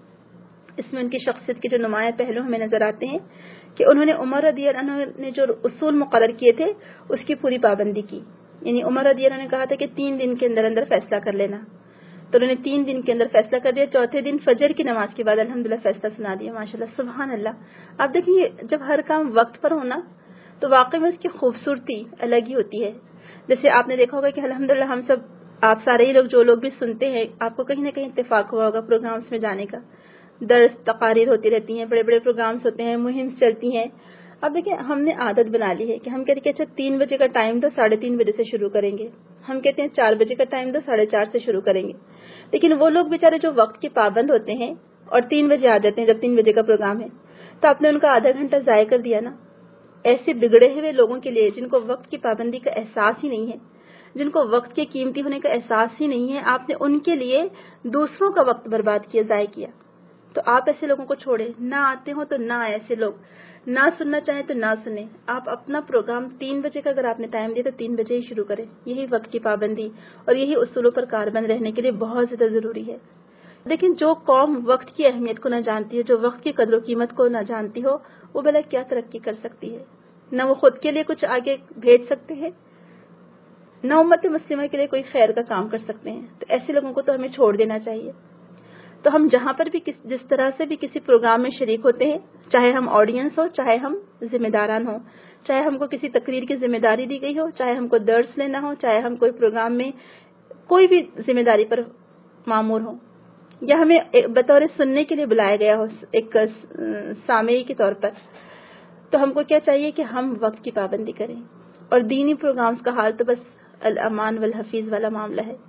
اس میں ان کی شخصیت کے جو نمایاں پہلو ہمیں نظر آتے ہیں کہ انہوں نے عمر رضی اللہ عنہ نے جو اصول مقرر کیے تھے اس کی پوری پابندی کی. یعنی عمر رضی اللہ عنہ نے کہا تھا کہ 3 دن کے اندر اندر فیصلہ کر لینا، تو انہوں نے 3 دن کے اندر فیصلہ کر دیا. چوتھے دن فجر کی نماز کے بعد الحمدللہ فیصلہ سنا دیا. ماشاءاللہ سبحان اللہ. آپ دیکھیے جب ہر کام وقت پر ہونا تو واقعی میں اس کی خوبصورتی الگ ہی ہوتی ہے. جیسے آپ نے دیکھا ہوگا کہ الحمدللہ ہم سب، آپ سارے ہی لوگ جو لوگ بھی سنتے ہیں، آپ کو کہیں نہ کہیں اتفاق ہوا ہوگا پروگرامز میں جانے کا. درس تقاریر ہوتی رہتی ہیں، بڑے بڑے پروگرامز ہوتے ہیں، مہم چلتی ہیں. اب دیکھیں ہم نے عادت بنا لی ہے کہ ہم کہتے ہیں کہ اچھا 3 بجے کا ٹائم دو، 3:30 بجے سے شروع کریں گے. ہم کہتے ہیں 4 بجے کا ٹائم دو، 4:30 سے شروع کریں گے. لیکن وہ لوگ بیچارے جو وقت کے پابند ہوتے ہیں اور 3 بجے آ جاتے ہیں جب 3 بجے کا پروگرام ہے، تو آپ نے ان کا آدھا گھنٹہ ضائع کر دیا نا. ایسے بگڑے ہوئے لوگوں کے لیے جن کو وقت کی پابندی کا احساس ہی نہیں ہے، جن کو وقت کے قیمتی ہونے کا احساس ہی نہیں ہے، آپ نے ان کے لیے دوسروں کا وقت برباد کیا، ضائع کیا. تو آپ ایسے لوگوں کو چھوڑیں، نہ آتے ہوں تو نہ آئے. ایسے لوگ نہ سننا چاہیں تو نہ سنیں. آپ اپنا پروگرام 3 بجے کا اگر آپ نے ٹائم دیا تو 3 بجے ہی شروع کریں. یہی وقت کی پابندی اور یہی اصولوں پر کاربند رہنے کے لیے بہت زیادہ ضروری ہے. لیکن جو قوم وقت کی اہمیت کو نہ جانتی ہے، جو وقت کی قدر و قیمت کو نہ جانتی ہو، وہ بھلا کیا ترقی کر سکتی ہے؟ نہ وہ خود کے لیے کچھ آگے بھیج سکتے ہیں، نہ امت مسلمہ کے لیے کوئی خیر کا کام کر سکتے ہیں. تو ایسے لوگوں کو تو ہمیں چھوڑ دینا چاہیے. تو ہم جہاں پر بھی جس طرح سے بھی کسی پروگرام میں شریک ہوتے ہیں، چاہے ہم آڈینس ہو، چاہے ہم ذمہ داران ہوں، چاہے ہم کو کسی تقریر کی ذمہ داری دی گئی ہو، چاہے ہم کو درس لینا ہو، چاہے ہم کوئی پروگرام میں کوئی بھی ذمہ داری پر مامور ہوں، یا ہمیں بطور سننے کے لیے بلایا گیا ہو ایک سامعی کے طور پر، تو ہم کو کیا چاہیے کہ ہم وقت کی پابندی کریں. اور دینی پروگرامز کا حال تو بس الامان والحفیظ والا معاملہ ہے.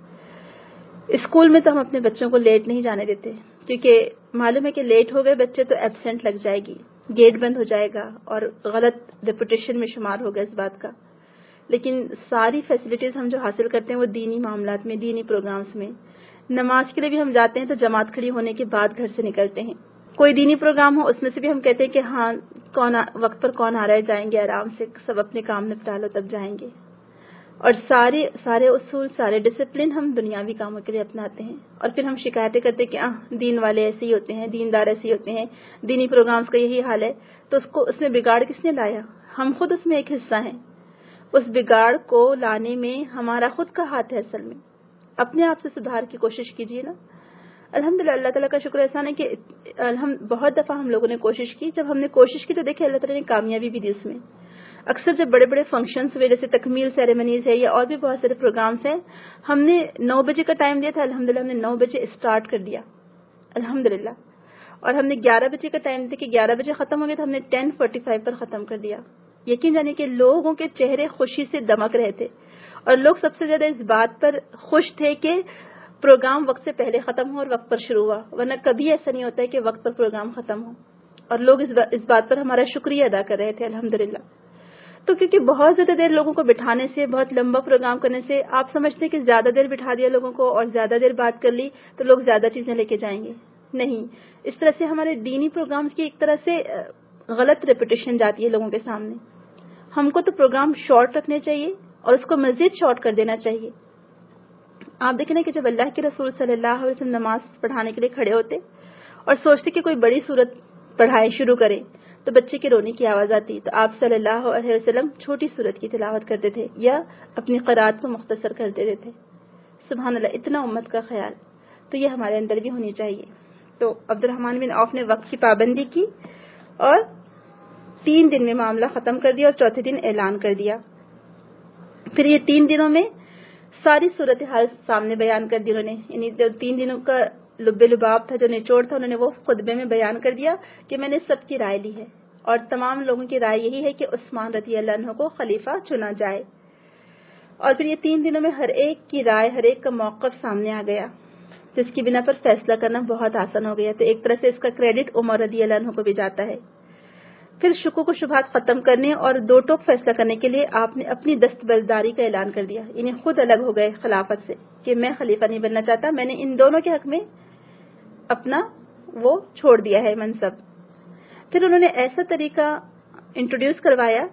اسکول میں تو ہم اپنے بچوں کو لیٹ نہیں جانے دیتے، کیونکہ معلوم ہے کہ لیٹ ہو گئے بچے تو ایبسینٹ لگ جائے گی، گیٹ بند ہو جائے گا اور غلط ریپوٹیشن میں شمار ہوگا اس بات کا. لیکن ساری فیسلٹیز ہم جو حاصل کرتے ہیں وہ دینی معاملات میں، دینی پروگرامز میں. نماز کے لیے بھی ہم جاتے ہیں تو جماعت کھڑی ہونے کے بعد گھر سے نکلتے ہیں. کوئی دینی پروگرام ہو اس میں سے بھی ہم کہتے ہیں کہ ہاں وقت پر کون آ رہا ہے، جائیں گے آرام سے، سب اپنے کام نپٹا لو تب جائیں گے. اور سارے اصول، سارے ڈسپلن ہم دنیاوی کاموں کے لیے اپناتے ہیں. اور پھر ہم شکایتیں کرتے کہ دین والے ایسے ہی ہوتے ہیں، دیندار ایسے ہی ہوتے ہیں، دینی پروگرامز کا یہی حال ہے. تو اس میں بگاڑ کس نے لایا؟ ہم خود اس میں ایک حصہ ہیں. اس بگاڑ کو لانے میں ہمارا خود کا ہاتھ ہے. اصل میں اپنے آپ سے سدھار کی کوشش کیجیے نا. الحمدللہ اللہ تعالیٰ کا شکر احسان ہے کہ بہت دفعہ ہم لوگوں نے کوشش کی. جب ہم نے کوشش کی تو دیکھیں اللہ تعالیٰ نے کامیابی بھی دی اس میں. اکثر جب بڑے بڑے فنکشنز ہوئے جیسے تکمیل سیریمنیز ہے یا اور بھی بہت سارے پروگرامز ہیں, ہم نے 9 بجے کا ٹائم دیا تھا, الحمدللہ ہم نے 9 بجے اسٹارٹ کر دیا الحمدللہ. اور ہم نے 11 بجے کا ٹائم دیا کہ 11 بجے ختم ہو گیا تو ہم نے 10:45 پر ختم کر دیا. یقین جانے کہ لوگوں کے چہرے خوشی سے دمک رہے تھے اور لوگ سب سے زیادہ اس بات پر خوش تھے کہ پروگرام وقت سے پہلے ختم ہو اور وقت پر شروع ہوا, ورنہ کبھی ایسا نہیں ہوتا ہے کہ وقت پر پروگرام ختم ہو. اور لوگ اس بات پر ہمارا شکریہ ادا کر رہے تھے الحمدللہ. تو کیونکہ بہت زیادہ دیر لوگوں کو بٹھانے سے, بہت لمبا پروگرام کرنے سے, آپ سمجھتے ہیں کہ زیادہ دیر بٹھا دیا لوگوں کو اور زیادہ دیر بات کر لی تو لوگ زیادہ چیزیں لے کے جائیں گے. نہیں, اس طرح سے ہمارے دینی پروگرامز کی ایک طرح سے غلط ریپوٹیشن جاتی ہے لوگوں کے سامنے. ہم کو تو پروگرام شارٹ رکھنے چاہیے اور اس کو مزید شارٹ کر دینا چاہیے. آپ دیکھیں نا کہ جب اللہ کے رسول صلی اللہ علیہ وسلم نماز پڑھانے کے لیے کھڑے ہوتے اور سوچتے کہ کوئی بڑی سورت پڑھائے شروع کرے تو بچے کے رونے کی آواز آتی, تو آپ صلی اللہ علیہ وسلم چھوٹی سورت کی تلاوت کرتے تھے یا اپنی قرات کو مختصر کر دیتے تھے. سبحان اللہ, اتنا امت کا خیال. تو یہ ہمارے اندر بھی ہونی چاہیے. تو عبد الرحمن بن عوف نے وقت کی پابندی کی اور 3 دن میں معاملہ ختم کر دیا اور چوتھے دن اعلان کر دیا. پھر یہ 3 دنوں میں ساری صورتحال سامنے بیان کر دی انہوں نے. یعنی جو 3 دنوں کا لب لباب تھا, جو نچوڑ تھا, انہوں نے وہ خطبے میں بیان کر دیا کہ میں نے سب کی رائے لی ہے اور تمام لوگوں کی رائے یہی ہے کہ عثمان رضی اللہ عنہ کو خلیفہ چنا جائے. اور پھر یہ 3 دنوں میں ہر ایک کی رائے, ہر ایک کا موقف سامنے آ گیا, جس کی بنا پر فیصلہ کرنا بہت آسان ہو گیا. تو ایک طرح سے اس کا کریڈٹ عمر رضی اللہ عنہ کو بھی جاتا ہے. پھر شکوک و شبہات ختم کرنے اور 2 ٹوک فیصلہ کرنے کے لیے آپ نے اپنی دستبرداری کا اعلان کر دیا. یعنی خود الگ ہو گئے خلافت سے کہ میں خلیفہ نہیں بننا چاہتا, میں نے ان دونوں کے حق میں اپنا وہ چھوڑ دیا ہے منصب. پھر انہوں نے ایسا طریقہ انٹروڈیوس کروایا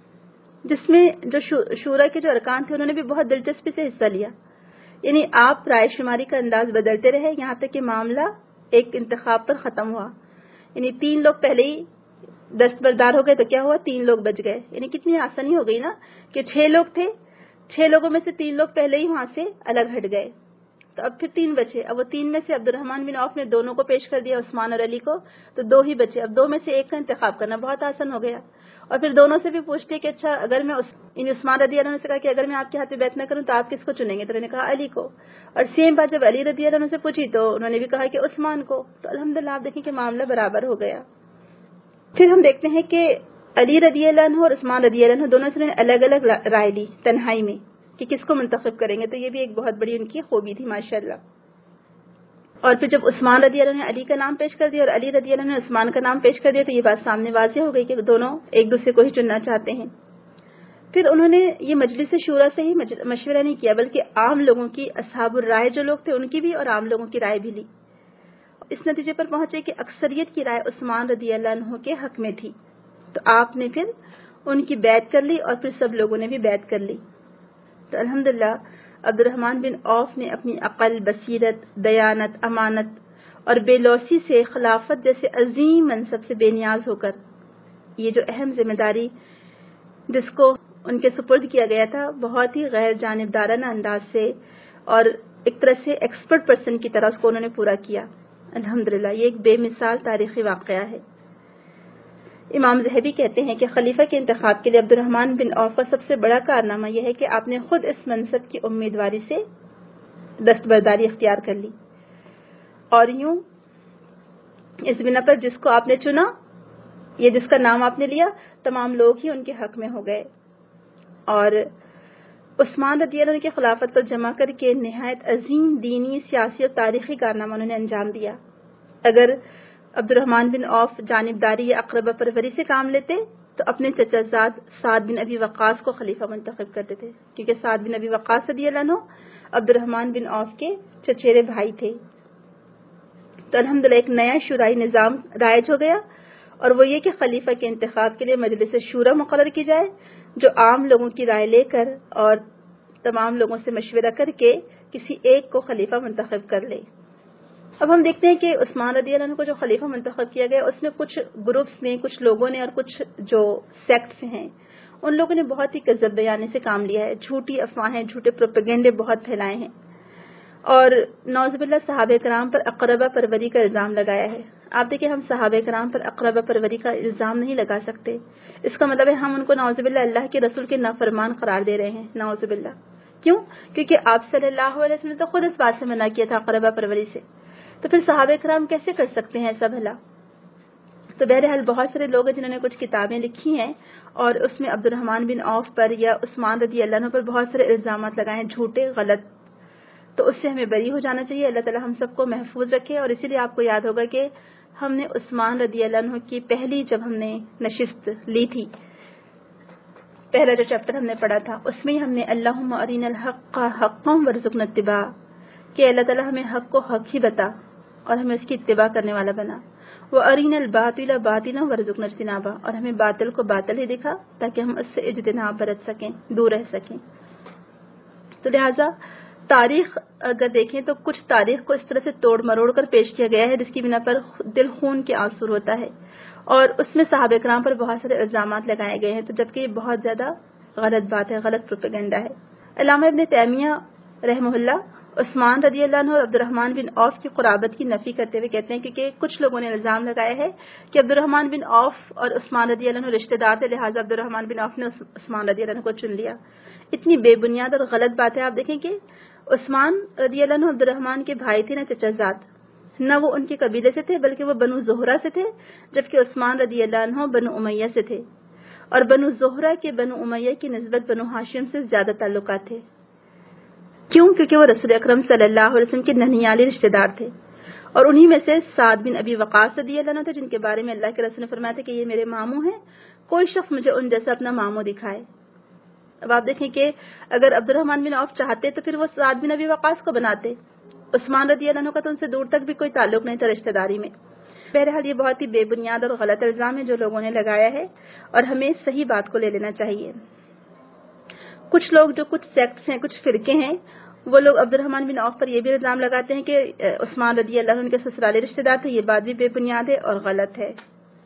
جس میں جو شورا کے جو ارکان تھے انہوں نے بھی بہت دلچسپی سے حصہ لیا. یعنی آپ رائے شماری کا انداز بدلتے رہے یہاں تک کہ معاملہ ایک انتخاب پر ختم ہوا. یعنی 3 لوگ پہلے ہی دستبردار ہو گئے تو کیا ہوا, 3 لوگ بچ گئے. یعنی کتنی آسانی ہو گئی نا کہ 6 لوگ تھے, 6 لوگوں میں سے 3 لوگ پہلے ہی وہاں سے الگ ہٹ گئے. تو اب پھر 3 بچے. اب وہ 3 میں سے عبد الرحمن بن عوف نے دونوں کو پیش کر دیا, عثمان اور علی کو, تو 2 ہی بچے. اب 2 میں سے ایک کا انتخاب کرنا بہت آسان ہو گیا. اور پھر دونوں سے بھی پوچھتے کہ اچھا اگر میں عثمان رضی اللہ عنہ سے کہا کہ اگر میں آپ کے ہاتھ پہ بیعت نہ کروں تو آپ کس کو چنیں گے, تو انہوں نے کہا علی کو. اور سیم بات جب علی رضی اللہ عنہ سے پوچھی تو انہوں نے بھی کہا کہ عثمان کو. تو الحمدللہ آپ دیکھیں کہ معاملہ برابر ہو گیا. پھر ہم دیکھتے ہیں کہ علی رضی اللہ عنہ اور عثمان رضی اللہ عنہ دونوں سے الگ الگ رائے لی تنہائی میں کہ کس کو منتخب کریں گے. تو یہ بھی ایک بہت بڑی ان کی خوبی تھی ماشاءاللہ. اور پھر جب عثمان رضی اللہ عنہ نے علی کا نام پیش کر دیا اور علی رضی اللہ عنہ نے عثمان کا نام پیش کر دیا تو یہ بات سامنے واضح ہو گئی کہ دونوں ایک دوسرے کو ہی چننا چاہتے ہیں. پھر انہوں نے یہ مجلس شورا سے ہی مشورہ نہیں کیا بلکہ عام لوگوں کی, اصحاب الرائے جو لوگ تھے ان کی بھی اور عام لوگوں کی رائے بھی لی. اس نتیجے پر پہنچے کہ اکثریت کی رائے عثمان رضی اللہ عنہ کے حق میں تھی. تو آپ نے پھر ان کی بیعت کر لی اور پھر سب لوگوں نے بھی بیعت کر لی. تو الحمدللہ عبد الرحمن بن عوف نے اپنی عقل, بصیرت, دیانت, امانت اور بے لوثی سے خلافت جیسے عظیم منصب سے بے نیاز ہو کر یہ جو اہم ذمہ داری جس کو ان کے سپرد کیا گیا تھا بہت ہی غیر جانبدارانہ انداز سے اور ایک طرح سے ایکسپرٹ پرسن کی طرح اس کو انہوں نے پورا کیا. الحمدللہ یہ ایک بے مثال تاریخی واقعہ ہے. امام ذہبی کہتے ہیں کہ خلیفہ کے انتخاب کے لیے عبد الرحمن بن عوف کا سب سے بڑا کارنامہ یہ ہے کہ آپ نے خود اس منصب کی امیدواری سے دستبرداری اختیار کر لی اور یوں اس بنا پر جس کو آپ نے چنا یا جس کا نام آپ نے لیا تمام لوگ ہی ان کے حق میں ہو گئے. اور عثمان رضی اللہ عنہ کی خلافت پر جمع کر کے نہایت عظیم دینی, سیاسی اور تاریخی کارنامہ انہوں نے انجام دیا. اگر عبد الرحمن بن عوف جانبداری یا اقربا پروری سے کام لیتے تو اپنے چچا زاد سعد بن ابی وقاص کو خلیفہ منتخب کرتے تھے کیونکہ سعد بن ابی وقاص رضی اللہ عنہ عبد الرحمن بن عوف کے چچیرے بھائی تھے. تو الحمدللہ ایک نیا شورائی نظام رائج ہو گیا اور وہ یہ کہ خلیفہ کے انتخاب کے لیے مجلس شورا مقرر کی جائے جو عام لوگوں کی رائے لے کر اور تمام لوگوں سے مشورہ کر کے کسی ایک کو خلیفہ منتخب کر لے. اب ہم دیکھتے ہیں کہ عثمان رضی اللہ عنہ کو جو خلیفہ منتخب کیا گیا اس میں کچھ گروپس نے، کچھ لوگوں نے اور کچھ جو سیکٹس ہیں ان لوگوں نے بہت ہی کذب بیانی سے کام لیا ہے، جھوٹی افواہیں، جھوٹے پروپیگنڈے بہت پھیلائے ہیں، اور نعوذ باللہ صحابہ کرام پر اقربہ پروری کا الزام لگایا ہے۔ آپ دیکھیں ہم صحابہ کرام پر اقربہ پروری کا الزام نہیں لگا سکتے، اس کا مطلب ہے ہم ان کو نعوذ باللہ اللہ کے رسول کے نافرمان قرار دے رہے ہیں، نعوذ باللہ۔ کیوں؟ کیونکہ آپ صلی اللہ علیہ وسلم نے تو خود اس بات سے منع کیا تھا اقربہ پروری سے، تو پھر صحابہ کرام کیسے کر سکتے ہیں ایسا بھلا؟ تو بہرحال بہت سارے لوگ ہیں جنہوں نے کچھ کتابیں لکھی ہیں اور اس میں عبد الرحمن بن عوف پر یا عثمان رضی اللہ عنہ پر بہت سارے الزامات لگائے ہیں، جھوٹے، غلط، تو اس سے ہمیں بری ہو جانا چاہیے۔ اللہ تعالی ہم سب کو محفوظ رکھے، اور اسی لیے آپ کو یاد ہوگا کہ ہم نے عثمان رضی اللہ عنہ کی پہلی جب ہم نے نشست لی تھی، پہلا جو چیپٹر ہم نے پڑھا تھا اس میں ہم نے اللہم ارنا الحق حقا وارزقنا اتباع، کہ اللہ تعالی ہمیں حق کو حق ہی بتا اور ہمیں اس کی اتباع کرنے والا بنا، وارنا الباطل باطلا وارزقنا اجتنابا، اور ہمیں باطل کو باطل ہی دکھا تاکہ ہم اس سے اجتناب برت سکیں، دور رہ سکیں۔ تو لہٰذا تاریخ اگر دیکھیں تو کچھ تاریخ کو اس طرح سے توڑ مروڑ کر پیش کیا گیا ہے جس کی بنا پر دل خون کے آنسو ہوتا ہے، اور اس میں صحابہ کرام پر بہت سارے الزامات لگائے گئے ہیں، تو جبکہ یہ بہت زیادہ غلط بات ہے، غلط پروپیگنڈا ہے۔ علامہ ابن تیمیہ رحمہ اللہ عثمان رضی اللہ عنہ اور عبد الرحمن بن عوف کی قرابت کی نفی کرتے ہوئے کہتے ہیں کہ کچھ لوگوں نے الزام لگایا ہے کہ عبد الرحمن بن عوف اور عثمان رضی اللہ عنہ رشتہ دار تھے، لہٰذا عبد الرحمن بن عوف نے عثمان رضی اللہ عنہ کو چن لیا۔ اتنی بے بنیاد اور غلط بات ہے۔ آپ دیکھیں کہ عثمان رضی اللہ عنہ عبد الرحمن کے بھائی تھے، نہ چچا زاد، نہ وہ ان کے قبیلے سے تھے بلکہ وہ بنو زہرہ سے تھے، جبکہ عثمان رضی اللہ عنہ بنو امیہ سے تھے، اور بنو زہرہ کے بنو امیہ کی نسبت بنو ہاشم سے زیادہ تعلقات تھے۔ کیوں؟ کیونکہ وہ رسول اکرم صلی اللہ علیہ وسلم کے ننھیالی رشتہ دار تھے، اور انہی میں سے سعد بن ابی وقاص رضی اللہ عنہ تھے جن کے بارے میں اللہ کے رسول نے فرمایا تھا کہ یہ میرے ماموں ہیں، کوئی شخص مجھے ان جیسا اپنا ماموں دکھائے۔ اب آپ دیکھیں کہ اگر عبد الرحمن بن عوف چاہتے تو پھر وہ سعد بن ابی وقاص کو بناتے، عثمان رضی اللہ عنہ کا تو ان سے دور تک بھی کوئی تعلق نہیں تھا رشتہ داری میں۔ بہرحال یہ بہت ہی بے بنیاد اور غلط الزام ہے جو لوگوں نے لگایا ہے، اور ہمیں صحیح بات کو لے لینا چاہیے۔ کچھ لوگ جو کچھ سیکٹس ہیں، کچھ فرقے ہیں، وہ لوگ عبد الرحمن بن عوف پر یہ بھی الزام لگاتے ہیں کہ عثمان رضی اللہ عنہ کے سسرالی رشتہ دار تھے، یہ بات بھی بے بنیاد ہے اور غلط ہے۔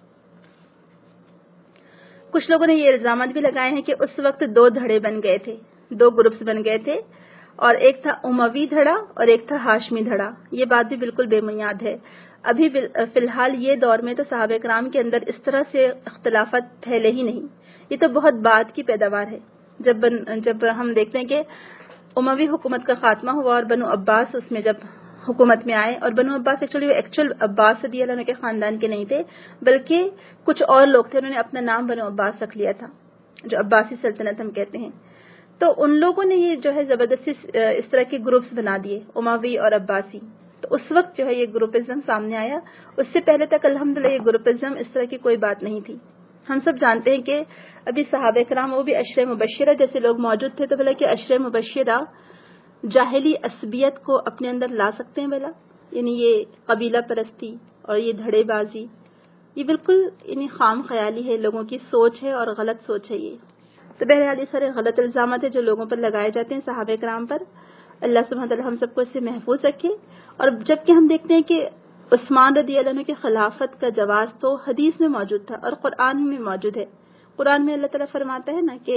کچھ لوگوں نے یہ الزامات بھی لگائے ہیں کہ اس وقت دو دھڑے بن گئے تھے، دو گروپس بن گئے تھے، اور ایک تھا اموی دھڑا اور ایک تھا ہاشمی دھڑا۔ یہ بات بھی بالکل بے بنیاد ہے۔ ابھی فی الحال یہ دور میں تو صحابہ کرام کے اندر اس طرح سے اختلافات پھیلے ہی نہیں، یہ تو بہت بعد کی پیداوار ہے۔ جب ہم دیکھتے ہیں کہ اموی حکومت کا خاتمہ ہوا اور بنو عباس اس میں جب حکومت میں آئے، اور بنو عباس ایکچوئل عباس رضی اللہ عنہ کے خاندان کے نہیں تھے بلکہ کچھ اور لوگ تھے، انہوں نے اپنا نام بنو عباس رکھ لیا تھا، جو عباسی سلطنت ہم کہتے ہیں۔ تو ان لوگوں نے یہ جو ہے زبردستی اس طرح کے گروپس بنا دیے، اموی اور عباسی، تو اس وقت جو ہے یہ گروپزم سامنے آیا۔ اس سے پہلے تک الحمدللہ یہ گروپزم اس طرح کی کوئی بات نہیں تھی۔ ہم سب جانتے ہیں کہ ابھی صحابہ کرام وہ بھی عشرہ مبشرہ جیسے لوگ موجود تھے، تو بھلا کہ عشرہ مبشرہ جاہلی عصبیت کو اپنے اندر لا سکتے ہیں بھلا؟ یعنی یہ قبیلہ پرستی اور یہ دھڑے بازی، یہ بالکل یعنی خام خیالی ہے، لوگوں کی سوچ ہے اور غلط سوچ ہے یہ۔ تو بہرحال یہ سارے غلط الزامات ہیں جو لوگوں پر لگائے جاتے ہیں صحابہ کرام پر۔ اللہ سبحانہ تعالیٰ ہم سب کو اس سے محفوظ رکھے۔ اور جبکہ ہم دیکھتے ہیں کہ عثمان رضی اللہ عنہ کی خلافت کا جواز تو حدیث میں موجود تھا اور قرآن میں موجود ہے۔ قرآن میں اللہ تعالیٰ فرماتا ہے نا کہ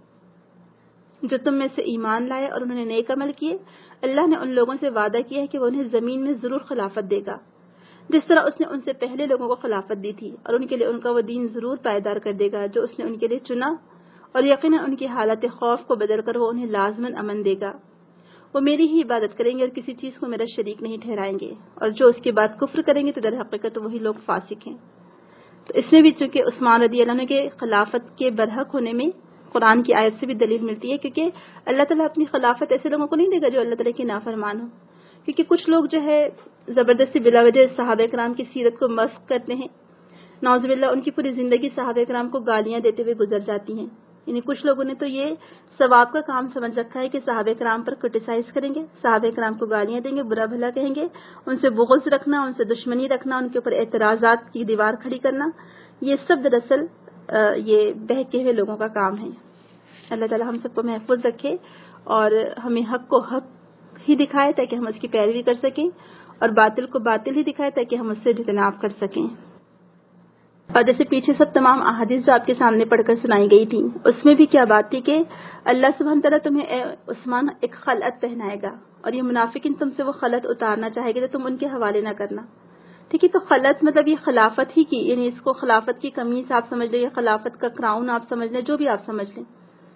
جو تم میں سے ایمان لائے اور انہوں نے نیک عمل کیے، اللہ نے ان لوگوں سے وعدہ کیا ہے کہ وہ انہیں زمین میں ضرور خلافت دے گا، جس طرح اس نے ان سے پہلے لوگوں کو خلافت دی تھی، اور ان کے لیے ان کا وہ دین ضرور پائیدار کر دے گا جو اس نے ان کے لیے چنا، اور یقیناً ان کی حالت خوف کو بدل کر وہ انہیں لازماً امن دے گا۔ وہ میری ہی عبادت کریں گے اور کسی چیز کو میرا شریک نہیں ٹھہرائیں گے، اور جو اس کے بعد کفر کریں گے تو در حقیقت وہی لوگ فاسق ہیں۔ تو اس میں بھی چونکہ عثمان رضی اللہ عنہ کے خلافت کے برحق ہونے میں قرآن کی آیت سے بھی دلیل ملتی ہے، کیونکہ اللہ تعالیٰ اپنی خلافت ایسے لوگوں کو نہیں دے گا جو اللہ تعالیٰ کی نافرمان ہو، کیونکہ کچھ لوگ جو ہے زبردستی بلا وجہ صحابہ کرام کی سیرت کو مسخ کرتے ہیں، نعوذ باللہ ان کی پوری زندگی صحابہ کرام کو گالیاں دیتے ہوئے گزر جاتی ہیں۔ یعنی کچھ لوگوں نے تو یہ ثواب کا کام سمجھ رکھا ہے کہ صحابہ کرام پر کرٹیسائز کریں گے، صحابہ کرام کو گالیاں دیں گے، برا بھلا کہیں گے، ان سے بغض رکھنا، ان سے دشمنی رکھنا، ان کے اوپر اعتراضات کی دیوار کھڑی کرنا، یہ سب دراصل یہ بہکے ہوئے لوگوں کا کام ہے۔ اللہ تعالی ہم سب کو محفوظ رکھے اور ہمیں حق کو حق ہی دکھائے تاکہ ہم اس کی پیروی کر سکیں، اور باطل کو باطل ہی دکھائے تاکہ ہم اس سے اجتناب کر سکیں. اور جیسے پیچھے سب تمام احادیث جو آپ کے سامنے پڑھ کر سنائی گئی تھی، اس میں بھی کیا بات تھی کہ اللہ سبحانہ تعالیٰ تمہیں اے عثمان ایک خلعت پہنائے گا، اور یہ منافقین تم سے وہ خلعت اتارنا چاہے گے تو تم ان کے حوالے نہ کرنا. ٹھیک ہے، تو خلعت مطلب یہ خلافت ہی کی، یعنی اس کو خلافت کی قمیص آپ سمجھ لیں یا خلافت کا کراؤن آپ سمجھ لیں، جو بھی آپ سمجھ لیں.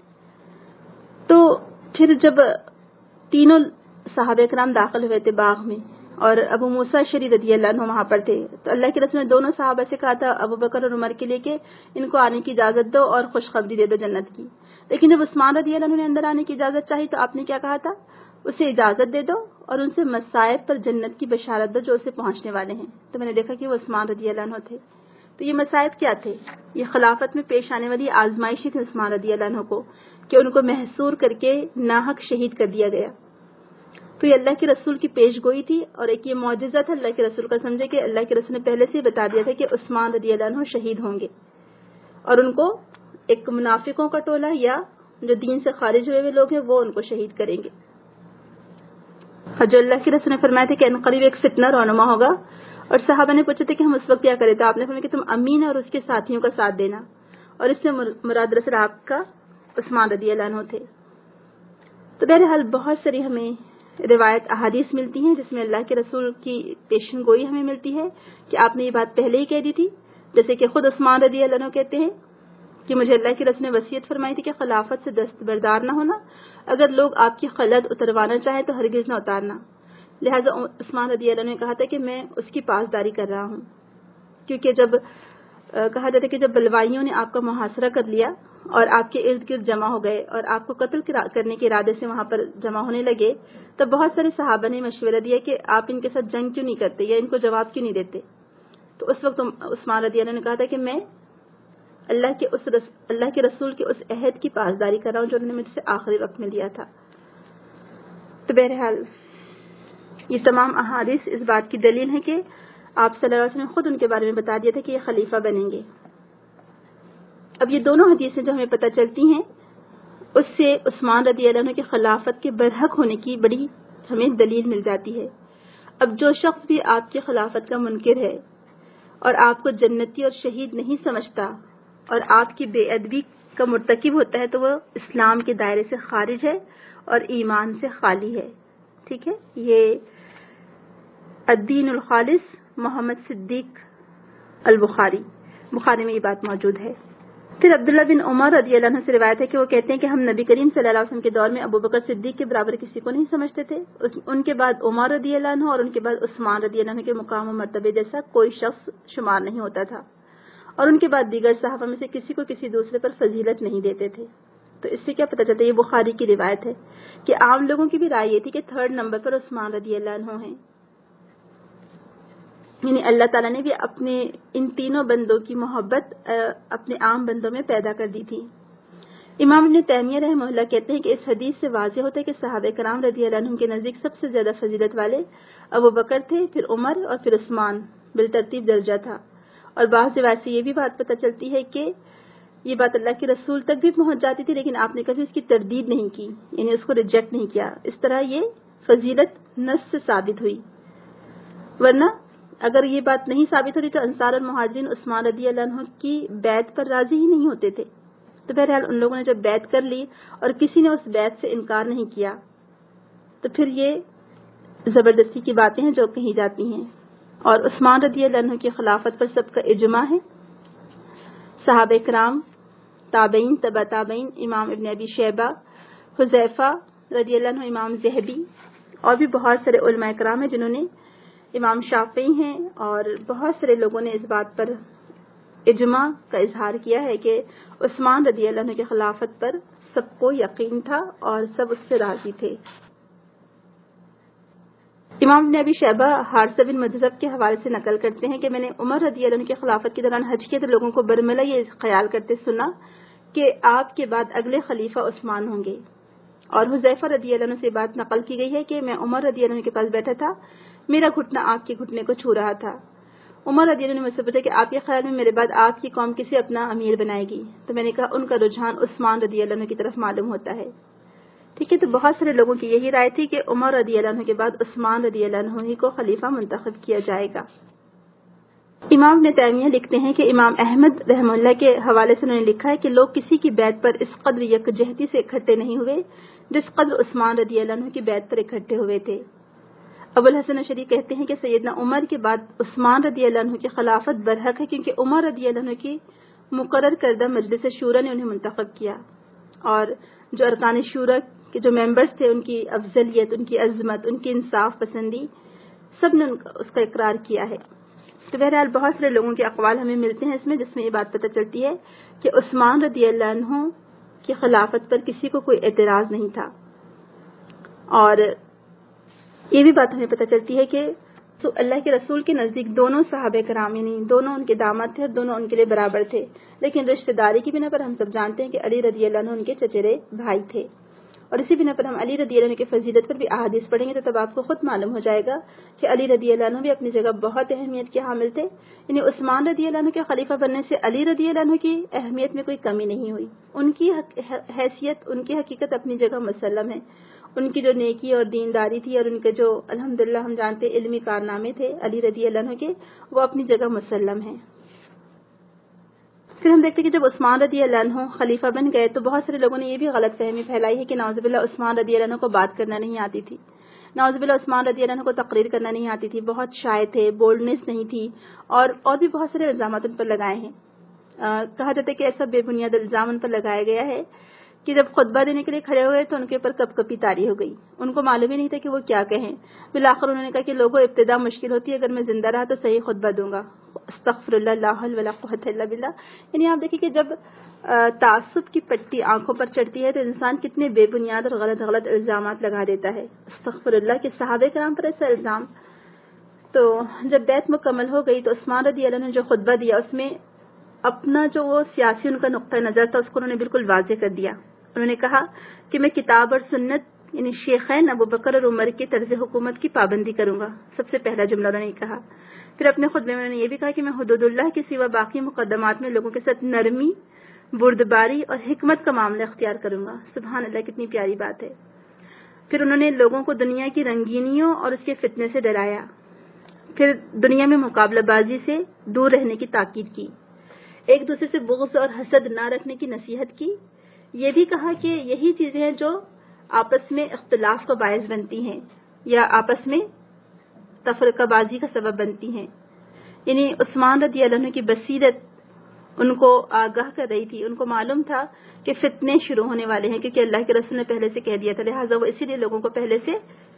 تو پھر جب تینوں صحابہ کرام داخل ہوئے تھے باغ میں اور ابو موسیٰ اشعری رضی اللہ عنہ وہاں پر تھے، تو اللہ کے رسول نے دونوں صحابہ سے کہا تھا، ابو بکر اور عمر کے لیے، کہ ان کو آنے کی اجازت دو اور خوشخبری دے دو جنت کی. لیکن جب عثمان رضی اللہ عنہ نے اندر آنے کی اجازت چاہی تو آپ نے کیا کہا تھا؟ اسے اجازت دے دو اور ان سے مصائب پر جنت کی بشارت دو جو اسے پہنچنے والے ہیں. تو میں نے دیکھا کہ وہ عثمان رضی اللہ عنہ تھے. تو یہ مصائب کیا تھے؟ یہ خلافت میں پیش آنے والی آزمائشی تھی عثمان رضی اللہ عنہ کو، کہ ان کو محصور کر کے ناحق شہید کر دیا گیا. تو یہ اللہ کے رسول کی پیش گوئی تھی، اور ایک یہ معجزہ تھا اللہ کے رسول کا، سمجھے کہ اللہ کے رسول نے پہلے سے ہی بتا دیا تھا کہ عثمان رضی اللہ عنہ شہید ہوں گے، اور ان کو ایک منافقوں کا ٹولہ یا جو دین سے خارج ہوئے ہوئے لوگ ہیں وہ ان کو شہید کریں گے. اور جو اللہ کے رسول نے فرمایا تھا کہ ان قریب ایک فتنہ رونما ہوگا، اور صحابہ نے پوچھا تھا کہ ہم اس وقت کیا کریں، تو آپ نے فرمایا کہ تم امین اور اس کے ساتھیوں کا ساتھ دینا، اور اس سے مراد دراصل آپ کا عثمان رضی اللہ عنہ تھے. تو بہرحال بہت ساری ہمیں روایت احادیث ملتی ہیں جس میں اللہ کے رسول کی پیشن گوئی ہمیں ملتی ہے کہ آپ نے یہ بات پہلے ہی کہہ دی تھی. جیسے کہ خود عثمان رضی اللہ عنہ کہتے ہیں کہ مجھے اللہ کے رسول نے وصیت فرمائی تھی کہ خلافت سے دستبردار نہ ہونا، اگر لوگ آپ کی خلعت اتروانا چاہیں تو ہرگز نہ اتارنا. لہٰذا عثمان رضی اللہ عنہ نے کہا تھا کہ میں اس کی پاسداری کر رہا ہوں، کیونکہ جب کہا جاتا ہے کہ جب بلوائیوں نے آپ کا محاصرہ کر لیا اور آپ کے ارد گرد جمع ہو گئے اور آپ کو قتل کرنے کے ارادے سے وہاں پر جمع ہونے لگے، تب بہت سارے صحابہ نے مشورہ دیا کہ آپ ان کے ساتھ جنگ کیوں نہیں کرتے یا ان کو جواب کیوں نہیں دیتے. تو اس وقت عثمان رضی اللہ عنہ نے کہا تھا کہ میں اللہ کے رسول کے اس عہد کی پاسداری کر رہا ہوں جو انہوں نے مجھ سے آخری وقت میں لیا تھا. تو بہرحال یہ تمام احادیث اس بات کی دلیل ہے کہ آپ صلی اللہ علیہ وسلم نے خود ان کے بارے میں بتا دیا تھا کہ یہ خلیفہ بنیں گے. اب یہ دونوں حدیثیں جو ہمیں پتہ چلتی ہیں اس سے عثمان رضی اللہ عنہ کی خلافت کے برحق ہونے کی بڑی ہمیں دلیل مل جاتی ہے. اب جو شخص بھی آپ کی خلافت کا منکر ہے اور آپ کو جنتی اور شہید نہیں سمجھتا اور آپ کی بے ادبی کا مرتکب ہوتا ہے تو وہ اسلام کے دائرے سے خارج ہے اور ایمان سے خالی ہے. ٹھیک ہے، یہ الدین الخالص محمد صدیق البخاری میں یہ بات موجود ہے. پھر عبداللہ بن عمر رضی اللہ عنہ سے روایت ہے کہ وہ کہتے ہیں کہ ہم نبی کریم صلی اللہ علیہ وسلم کے دور میں ابو بکر صدیق کے برابر کسی کو نہیں سمجھتے تھے. ان کے بعد عمر رضی اللہ عنہ اور ان کے بعد عثمان رضی اللہ عنہ کے مقام و مرتبے جیسا کوئی شخص شمار نہیں ہوتا تھا، اور ان کے بعد دیگر صحابہ میں سے کسی کو کسی دوسرے پر فضیلت نہیں دیتے تھے. تو اس سے کیا پتہ چلتا ہے، یہ بخاری کی روایت ہے کہ عام لوگوں کی بھی رائے یہ تھی کہ تھرڈ نمبر پر عثمان رضی اللہ عنہ ہیں. یعنی اللہ تعالیٰ نے بھی اپنے ان تینوں بندوں کی محبت اپنے عام بندوں میں پیدا کر دی تھی. امام ابن تیمیہ رحمہ اللہ کہتے ہیں کہ اس حدیث سے واضح ہوتا ہے کہ صحابہ کرام رضی اللہ عنہم کے نزدیک سب سے زیادہ فضیلت والے ابو بکر تھے، پھر عمر اور پھر عثمان بالترتیب درجہ تھا. اور بعض روایت سے یہ بھی بات پتہ چلتی ہے کہ یہ بات اللہ کے رسول تک بھی پہنچ جاتی تھی لیکن آپ نے کبھی اس کی تردید نہیں کی، یعنی اس کو ریجیکٹ نہیں کیا. اس طرح یہ فضیلت نص سے ثابت ہوئی. ورنہ اگر یہ بات نہیں ثابت ہوتی تو انصار اور مہاجرین عثمان رضی اللہ عنہ کی بیعت پر راضی ہی نہیں ہوتے تھے. تو بہرحال ان لوگوں نے جب بیعت کر لی اور کسی نے اس بیعت سے انکار نہیں کیا تو پھر یہ زبردستی کی باتیں ہیں جو کہی جاتی ہیں. اور عثمان رضی اللہ عنہ کی خلافت پر سب کا اجماع ہے. صحابہ کرام، تابعین، تبع تابعین، امام ابن ابی شیبہ، حذیفہ رضی اللہ عنہ، امام ذہبی اور بھی بہت سارے علماء کرام ہیں جنہوں نے، امام شافعی ہیں اور بہت سارے لوگوں نے اس بات پر اجماع کا اظہار کیا ہے کہ عثمان رضی اللہ عنہ کی خلافت پر سب کو یقین تھا اور سب اس سے راضی تھے. امام ابن ابی شیبہ حارثہ بن مذہب کے حوالے سے نقل کرتے ہیں کہ میں نے عمر رضی اللہ عنہ کی خلافت کے دوران حج کیا تو لوگوں کو برملا یہ خیال کرتے سنا کہ آپ کے بعد اگلے خلیفہ عثمان ہوں گے. اور حذیفہ رضی اللہ عنہ سے بات نقل کی گئی ہے کہ میں عمر رضی اللہ عنہ کے پاس بیٹھا تھا، میرا گھٹنا آپ کے گھٹنے کو چھو رہا تھا. عمر رضی اللہ عنہ نے مجھ سے پوچھا کہ آپ کے خیال میں میرے بعد آپ کی قوم کسے اپنا امیر بنائے گی؟ تو میں نے کہا ان کا رجحان عثمان رضی اللہ عنہ کی طرف معلوم ہوتا ہے. ٹھیک ہے، تو بہت سارے لوگوں کی یہی رائے تھی کہ عمر رضی اللہ عنہ کے بعد عثمان رضی اللہ عنہ ہی کو خلیفہ منتخب کیا جائے گا۔ امام ابن تیمیہ لکھتے ہیں کہ امام احمد رحمہ اللہ کے حوالے سے انہوں نے لکھا ہے کہ لوگ کسی کی بیعت پر اس قدر یکجہتی سے اکٹھے نہیں ہوئے جس قدر عثمان رضی اللہ عنہ کی بیعت پر اکٹھے ہوئے تھے۔ ابو الحسن اشعری کہتے ہیں کہ سیدنا عمر کے بعد عثمان رضی اللہ عنہ کی خلافت برحق ہے، کیونکہ عمر رضی اللہ عنہ کی مقرر کردہ مجلس شورا نے انہیں منتخب کیا، اور جو ارکان شورا کے جو ممبرز تھے ان کی افضلیت، ان کی عظمت، ان کی انصاف پسندی، سب نے اس کا اقرار کیا ہے۔ تو بہرحال بہت سارے لوگوں کے اقوال ہمیں ملتے ہیں اس میں، جس میں یہ بات پتہ چلتی ہے کہ عثمان رضی اللہ عنہ کی خلافت پر کسی کو کوئی اعتراض نہیں تھا، اور یہ بھی بات ہمیں پتہ چلتی ہے کہ اللہ کے رسول کے نزدیک دونوں صحابہ کرام، یعنی دونوں ان کے داماد تھے اور دونوں ان کے لیے برابر تھے، لیکن رشتہ داری کی بنا پر ہم سب جانتے ہیں کہ علی رضی اللہ عنہ ان کے چچیرے بھائی تھے، اور اسی بنا پر ہم علی رضی اللہ عنہ کی فضیلت پر بھی احادیث پڑھیں گے تو تب آپ کو خود معلوم ہو جائے گا کہ علی رضی اللہ عنہ بھی اپنی جگہ بہت اہمیت کے حامل تھے۔ یعنی عثمان رضی اللہ عنہ کے خلیفہ بننے سے علی رضی اللہ عنہ کی اہمیت میں کوئی کمی نہیں ہوئی، ان کی حیثیت، ان کی حقیقت اپنی جگہ مسلم ہے، ان کی جو نیکی اور دینداری تھی اور ان کے جو الحمدللہ ہم جانتے علمی کارنامے تھے علی رضی اللہ عنہ کے، وہ اپنی جگہ مسلم ہیں۔ پھر ہم دیکھتے ہیں کہ جب عثمان رضی اللہ عنہ خلیفہ بن گئے تو بہت سارے لوگوں نے یہ بھی غلط فہمی پھیلائی ہے کہ نعوذ باللہ عثمان رضی اللہ عنہ کو بات کرنا نہیں آتی تھی، نعوذ باللہ عثمان رضی اللہ عنہ کو تقریر کرنا نہیں آتی تھی، بہت شائع تھے، بولڈنس نہیں تھی، اور بھی بہت سارے الزامات ان پر لگائے ہیں۔ کہا جاتا ہے کہ ایسا بے بنیاد الزام ان پر لگایا گیا ہے کہ جب خطبہ دینے کے لیے کھڑے ہوئے تو ان کے اوپر کپ کپی طاری ہو گئی، ان کو معلوم ہی نہیں تھا کہ وہ کیا کہیں۔ بالآخر انہوں نے کہا کہ لوگوں ابتدا مشکل ہوتی ہے، اگر میں زندہ رہا تو صحیح خطبہ دوں گا، استغفر اللہ لا حول ولا قوت الا باللہ۔ یعنی آپ دیکھیں کہ جب تعصب کی پٹی آنکھوں پر چڑھتی ہے تو انسان کتنے بے بنیاد اور غلط غلط الزامات لگا دیتا ہے۔ استغفر اللہ کہ صحابہ کرام پر ایسا الزام۔ تو جب بیعت مکمل ہو گئی تو عثمان رضی اللہ عنہ نے جو خطبہ دیا اس میں اپنا جو وہ سیاسی ان کا نقطہ نظر تھا اس کو انہوں نے بالکل واضح کر دیا۔ انہوں نے کہا کہ میں کتاب اور سنت یعنی شیخین ابو بکر اور عمر کے طرز حکومت کی پابندی کروں گا، سب سے پہلا جملہ انہوں نے کہا۔ پھر اپنے خطبے میں انہوں نے یہ بھی کہا کہ میں حدود اللہ کے سوا باقی مقدمات میں لوگوں کے ساتھ نرمی، بردباری اور حکمت کا معاملہ اختیار کروں گا۔ سبحان اللہ، کتنی پیاری بات ہے۔ پھر انہوں نے لوگوں کو دنیا کی رنگینیوں اور اس کے فتنے سے ڈرایا، پھر دنیا میں مقابلہ بازی سے دور رہنے کی تاکید کی، ایک دوسرے سے بغض اور حسد نہ رکھنے کی نصیحت کی، یہ بھی کہا کہ یہی چیزیں ہیں جو آپس میں اختلاف کا باعث بنتی ہیں یا آپس میں تفرقہ بازی کا سبب بنتی ہیں۔ یعنی عثمان رضی اللہ عنہ کی بصیرت ان کو آگاہ کر رہی تھی، ان کو معلوم تھا کہ فتنے شروع ہونے والے ہیں، کیونکہ اللہ کے رسول نے پہلے سے کہہ دیا تھا، لہٰذا وہ اسی لیے لوگوں کو پہلے سے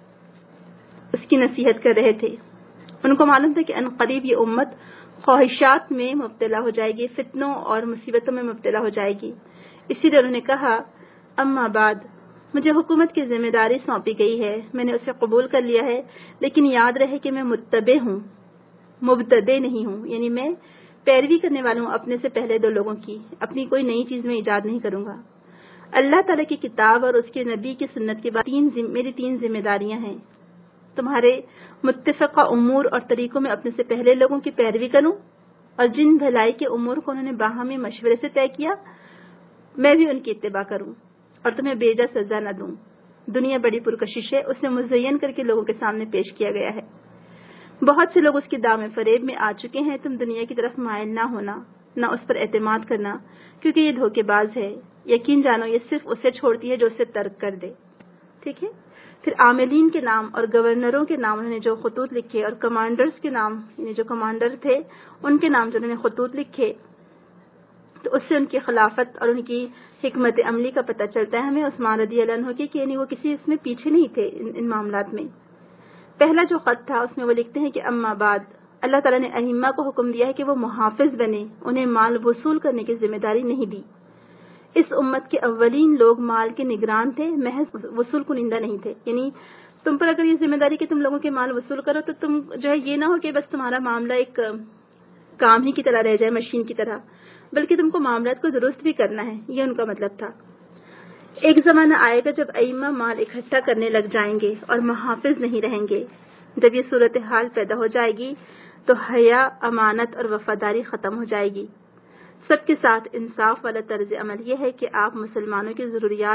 اس کی نصیحت کر رہے تھے۔ ان کو معلوم تھا کہ عنقریب یہ امت خواہشات میں مبتلا ہو جائے گی، فتنوں اور مصیبتوں میں مبتلا ہو جائے گی، اسی لیے انہوں نے کہا اما بعد، مجھے حکومت کی ذمہ داری سونپی گئی ہے، میں نے اسے قبول کر لیا ہے، لیکن یاد رہے کہ میں متبع ہوں، مبتدع نہیں ہوں، یعنی میں پیروی کرنے والا ہوں اپنے سے پہلے دو لوگوں کی، اپنی کوئی نئی چیز میں ایجاد نہیں کروں گا۔ اللہ تعالیٰ کی کتاب اور اس کے نبی کی سنت کے بعد میری تین ذمہ داریاں ہیں، تمہارے متفقہ امور اور طریقوں میں اپنے سے پہلے لوگوں کی پیروی کروں، اور جن بھلائی کے امور کو انہوں نے باہمی مشورے سے طے کیا میں بھی ان کی اتباع کروں، اور تمہیں بیجا سزا نہ دوں۔ دنیا بڑی پرکشش ہے، اسے مزین کر کے لوگوں کے سامنے پیش کیا گیا ہے، بہت سے لوگ اس کی دام فریب میں آ چکے ہیں، تم دنیا کی طرف مائل نہ ہونا، نہ اس پر اعتماد کرنا، کیونکہ یہ دھوکے باز ہے، یقین جانو یہ صرف اسے چھوڑتی ہے جو اسے ترک کر دے۔ ٹھیک ہے، پھر عاملین کے نام اور گورنروں کے نام انہوں نے جو خطوط لکھے، اور کمانڈرز کے نام یعنی جو کمانڈر تھے ان کے نام جو انہوں نے خطوط لکھے، تو اس سے ان کی خلافت اور ان کی حکمت عملی کا پتہ چلتا ہے ہمیں عثمان رضی اللہ عنہ کی، کہ یعنی وہ کسی اس میں پیچھے نہیں تھے ان معاملات میں۔ پہلا جو خط تھا اس میں وہ لکھتے ہیں کہ اما بعد، اللہ تعالیٰ نے ائمہ کو حکم دیا ہے کہ وہ محافظ بنے، انہیں مال وصول کرنے کی ذمہ داری نہیں دی۔ اس امت کے اولین لوگ مال کے نگران تھے، محض وصول کنندہ نہیں تھے۔ یعنی تم پر اگر یہ ذمہ داری کہ تم لوگوں کے مال وصول کرو تو تم جو ہے یہ نہ ہو کہ بس تمہارا معاملہ ایک کام ہی کی طرح رہ جائے، مشین کی طرح، بلکہ تم کو معاملات کو درست بھی کرنا ہے، یہ ان کا مطلب تھا۔ ایک زمانہ آئے گا جب ائمہ مال اکٹھا کرنے لگ جائیں گے اور محافظ نہیں رہیں گے۔ جب یہ صورتحال پیدا ہو جائے گی تو حیا، امانت اور وفاداری ختم ہو جائے گی۔ سب کے ساتھ انصاف والا طرز عمل یہ ہے کہ آپ مسلمانوں کی ضروریات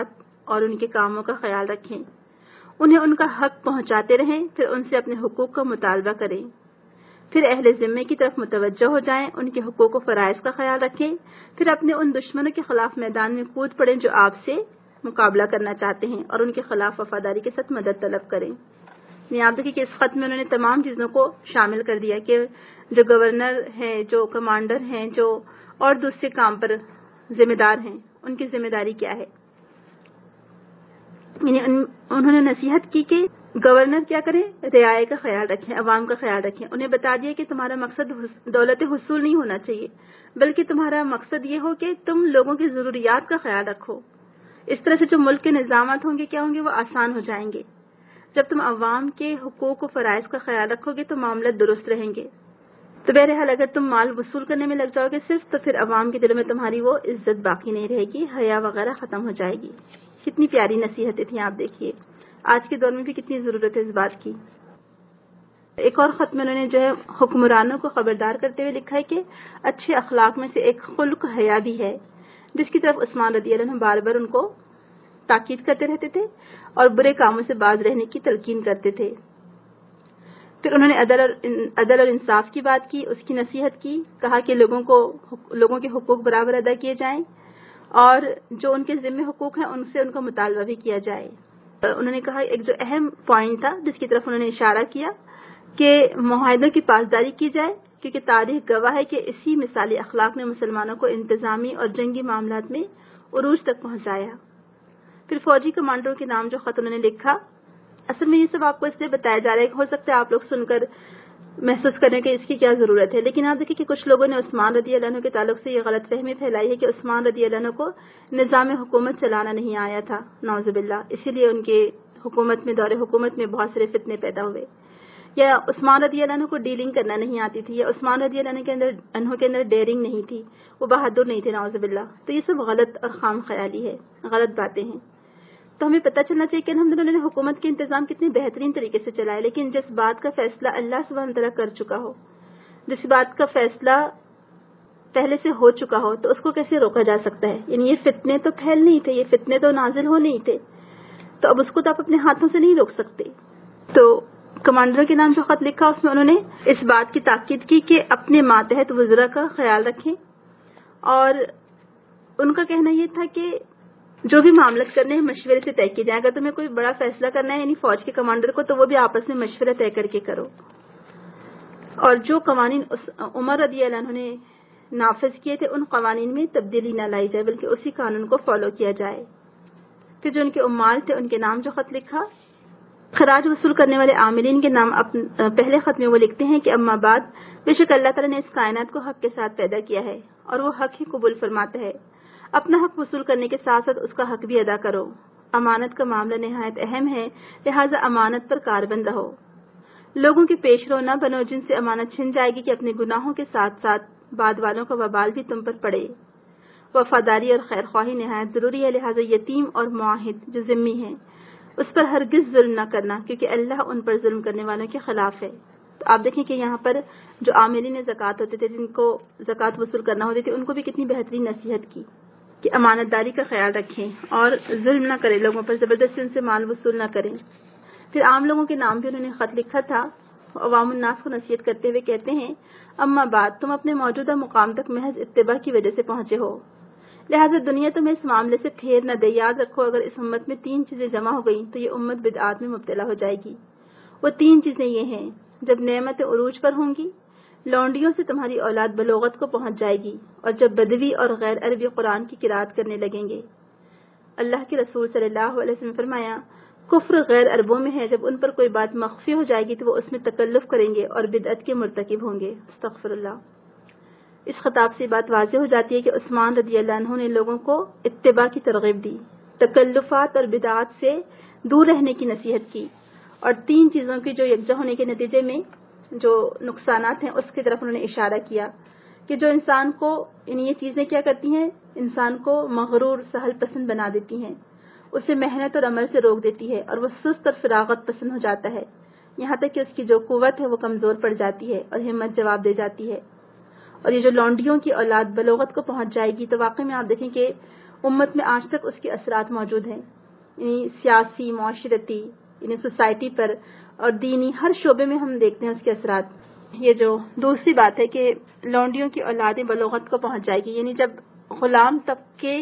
اور ان کے کاموں کا خیال رکھیں، انہیں ان کا حق پہنچاتے رہیں، پھر ان سے اپنے حقوق کا مطالبہ کریں، پھر اہل ذمے کی طرف متوجہ ہو جائیں، ان کے حقوق و فرائض کا خیال رکھیں، پھر اپنے ان دشمنوں کے خلاف میدان میں کود پڑیں جو آپ سے مقابلہ کرنا چاہتے ہیں، اور ان کے خلاف وفاداری کے ساتھ مدد طلب کریں۔ آپ دیکھیں کہ اس خط میں انہوں نے تمام چیزوں کو شامل کر دیا کہ جو گورنر ہیں، جو کمانڈر ہیں، جو اور دوسرے کام پر ذمہ دار ہیں، ان کی ذمہ داری کیا ہے۔ یعنی انہوں نے نصیحت کی کہ گورنر کیا کریں، رعایا کا خیال رکھیں، عوام کا خیال رکھیں۔ انہیں بتا دیا کہ تمہارا مقصد دولت حصول نہیں ہونا چاہیے، بلکہ تمہارا مقصد یہ ہو کہ تم لوگوں کی ضروریات کا خیال رکھو۔ اس طرح سے جو ملک کے نظامات ہوں گے کیا ہوں گے، وہ آسان ہو جائیں گے۔ جب تم عوام کے حقوق و فرائض کا خیال رکھو گے تو معاملات درست رہیں گے۔ تو بہرحال اگر تم مال وصول کرنے میں لگ جاؤ گے صرف، تو پھر عوام کے دلوں میں تمہاری وہ عزت باقی نہیں رہے گی، حیا وغیرہ ختم ہو جائے گی۔ کتنی پیاری نصیحتیں تھیں، آپ دیکھیے آج کے دور میں بھی کتنی ضرورت ہے اس بات کی۔ ایک اور خط میں انہوں نے جو ہے حکمرانوں کو خبردار کرتے ہوئے لکھا ہے کہ اچھے اخلاق میں سے ایک خلق حیا بھی ہے، جس کی طرف عثمان رضی اللہ عنہ بار بار ان کو تاکید کرتے رہتے تھے اور برے کاموں سے باز رہنے کی تلقین کرتے تھے۔ پھر انہوں نے عدل اور انصاف کی بات کی، اس کی نصیحت کی، کہا کہ لوگوں کے حقوق برابر ادا کیے جائیں اور جو ان کے ذمہ حقوق ہیں ان سے ان کا مطالبہ بھی کیا جائے۔ انہوں نے کہا ایک جو اہم پوائنٹ تھا جس کی طرف انہوں نے اشارہ کیا کہ معاہدوں کی پاسداری کی جائے، کیونکہ تاریخ گواہ ہے کہ اسی مثالی اخلاق نے مسلمانوں کو انتظامی اور جنگی معاملات میں عروج تک پہنچایا۔ پھر فوجی کمانڈروں کے نام جو خط انہوں نے لکھا، اصل میں یہ سب آپ کو اس لیے بتایا جا رہا ہے کہ ہو سکتا ہے آپ لوگ سن کر محسوس کریں کہ اس کی کیا ضرورت ہے، لیکن آپ دیکھیں کہ کچھ لوگوں نے عثمان رضی اللہ عنہ کے تعلق سے یہ غلط فہمی پھیلائی ہے کہ عثمان رضی اللہ عنہ کو نظام حکومت چلانا نہیں آیا تھا، نعوذ باللہ، اسی لیے ان کے دور حکومت میں بہت سارے فتنے پیدا ہوئے، یا عثمان رضی اللہ عنہ کو ڈیلنگ کرنا نہیں آتی تھی، یا عثمان رضی اللہ عنہ کے اندر ڈیئرنگ نہیں تھی، وہ بہادر نہیں تھے، نعوذ باللہ۔ تو یہ سب غلط اور خام خیالی ہے، غلط باتیں ہیں۔ تو ہمیں پتہ چلنا چاہیے کہ الحمدللہ نے حکومت کے انتظام کتنے بہترین طریقے سے چلائے، لیکن جس بات کا فیصلہ اللہ سبحانہ تعالیٰ کر چکا ہو، جس بات کا فیصلہ پہلے سے ہو چکا ہو، تو اس کو کیسے روکا جا سکتا ہے؟ یعنی یہ فتنے تو پھیل نہیں تھے، یہ فتنے تو نازل ہو نہیں تھے، تو اب اس کو تو آپ اپنے ہاتھوں سے نہیں روک سکتے۔ تو کمانڈروں کے نام جو خط لکھا اس میں انہوں نے اس بات کی تاکید کی کہ اپنے ماتحت وزراء کا خیال رکھیں، اور ان کا کہنا یہ تھا کہ جو بھی معاملات کرنے ہیں مشورے سے طے کیے جائیں۔ اگر تمہیں کوئی بڑا فیصلہ کرنا ہے یعنی فوج کے کمانڈر کو، تو وہ بھی آپس میں مشورہ طے کر کے کرو، اور جو قوانین عمر رضی اللہ عنہ نے نافذ کیے تھے ان قوانین میں تبدیلی نہ لائی جائے بلکہ اسی قانون کو فالو کیا جائے۔ پھر جو ان کے عمال تھے ان کے نام جو خط لکھا، خراج وصول کرنے والے عاملین کے نام پہلے خط میں وہ لکھتے ہیں کہ اما بعد، بے شک اللہ تعالیٰ نے اس کائنات کو حق کے ساتھ پیدا کیا ہے اور وہ حق ہی قبول فرماتا ہے، اپنا حق وصول کرنے کے ساتھ ساتھ اس کا حق بھی ادا کرو۔ امانت کا معاملہ نہایت اہم ہے، لہٰذا امانت پر کاربند رہو، لوگوں کے پیش رو نہ بنو جن سے امانت چھن جائے گی کہ اپنے گناہوں کے ساتھ ساتھ بعد والوں کا وبال بھی تم پر پڑے۔ وفاداری اور خیر خواہی نہایت ضروری ہے، لہٰذا یتیم اور معاہد جو ذمہ ہیں اس پر ہرگز ظلم نہ کرنا، کیونکہ اللہ ان پر ظلم کرنے والوں کے خلاف ہے۔ تو آپ دیکھیں کہ یہاں پر جو عاملین زکوٰۃ ہوتے تھے، جن کو زکوٰۃ وصول کرنا ہوتی تھی، ان کو بھی کتنی بہترین نصیحت کی کہ امانت داری کا خیال رکھیں اور ظلم نہ کریں، لوگوں پر زبردستی ان سے مال وصول نہ کریں۔ پھر عام لوگوں کے نام بھی انہوں نے خط لکھا تھا، عوام الناس کو نصیحت کرتے ہوئے کہتے ہیں اما بعد، تم اپنے موجودہ مقام تک محض اتباع کی وجہ سے پہنچے ہو، لہٰذا دنیا تمہیں اس معاملے سے پھیر نہ دے۔ یاد رکھو اگر اس امت میں 3 چیزیں جمع ہو گئیں تو یہ امت بدعات میں مبتلا ہو جائے گی۔ وہ 3 چیزیں یہ ہیں، جب نعمت عروج پر ہوں گی، لونڈیوں سے تمہاری اولاد بلوغت کو پہنچ جائے گی، اور جب بدوی اور غیر عربی قرآن کی قرات کرنے لگیں گے۔ اللہ کے رسول صلی اللہ علیہ وسلم نے فرمایا کفر غیر عربوں میں ہے، جب ان پر کوئی بات مخفی ہو جائے گی تو وہ اس میں تکلف کریں گے اور بدعت کے مرتکب ہوں گے۔ استغفر اللہ۔ اس خطاب سے بات واضح ہو جاتی ہے کہ عثمان رضی اللہ عنہ نے لوگوں کو اتباع کی ترغیب دی، تکلفات اور بدعات سے دور رہنے کی نصیحت کی، اور 3 چیزوں کی جو یکجا ہونے کے نتیجے میں جو نقصانات ہیں اس کی طرف انہوں نے اشارہ کیا کہ جو انسان کو یہ چیزیں کیا کرتی ہیں، انسان کو مغرور سہل پسند بنا دیتی ہیں، اسے محنت اور عمل سے روک دیتی ہے اور وہ سست اور فراغت پسند ہو جاتا ہے، یہاں تک کہ اس کی جو قوت ہے وہ کمزور پڑ جاتی ہے اور ہمت جواب دے جاتی ہے۔ اور یہ جو لونڈیوں کی اولاد بلوغت کو پہنچ جائے گی تو واقعی میں آپ دیکھیں کہ امت میں آج تک اس کے اثرات موجود ہیں۔ یعنی سیاسی، معاشرتی، یعنی سوسائٹی پر اور دینی ہر شعبے میں ہم دیکھتے ہیں اس کے اثرات. یہ جو دوسری بات ہے کہ لونڈیوں کی اولادیں بلوغت کو پہنچ جائے گی، یعنی جب غلام طبقے،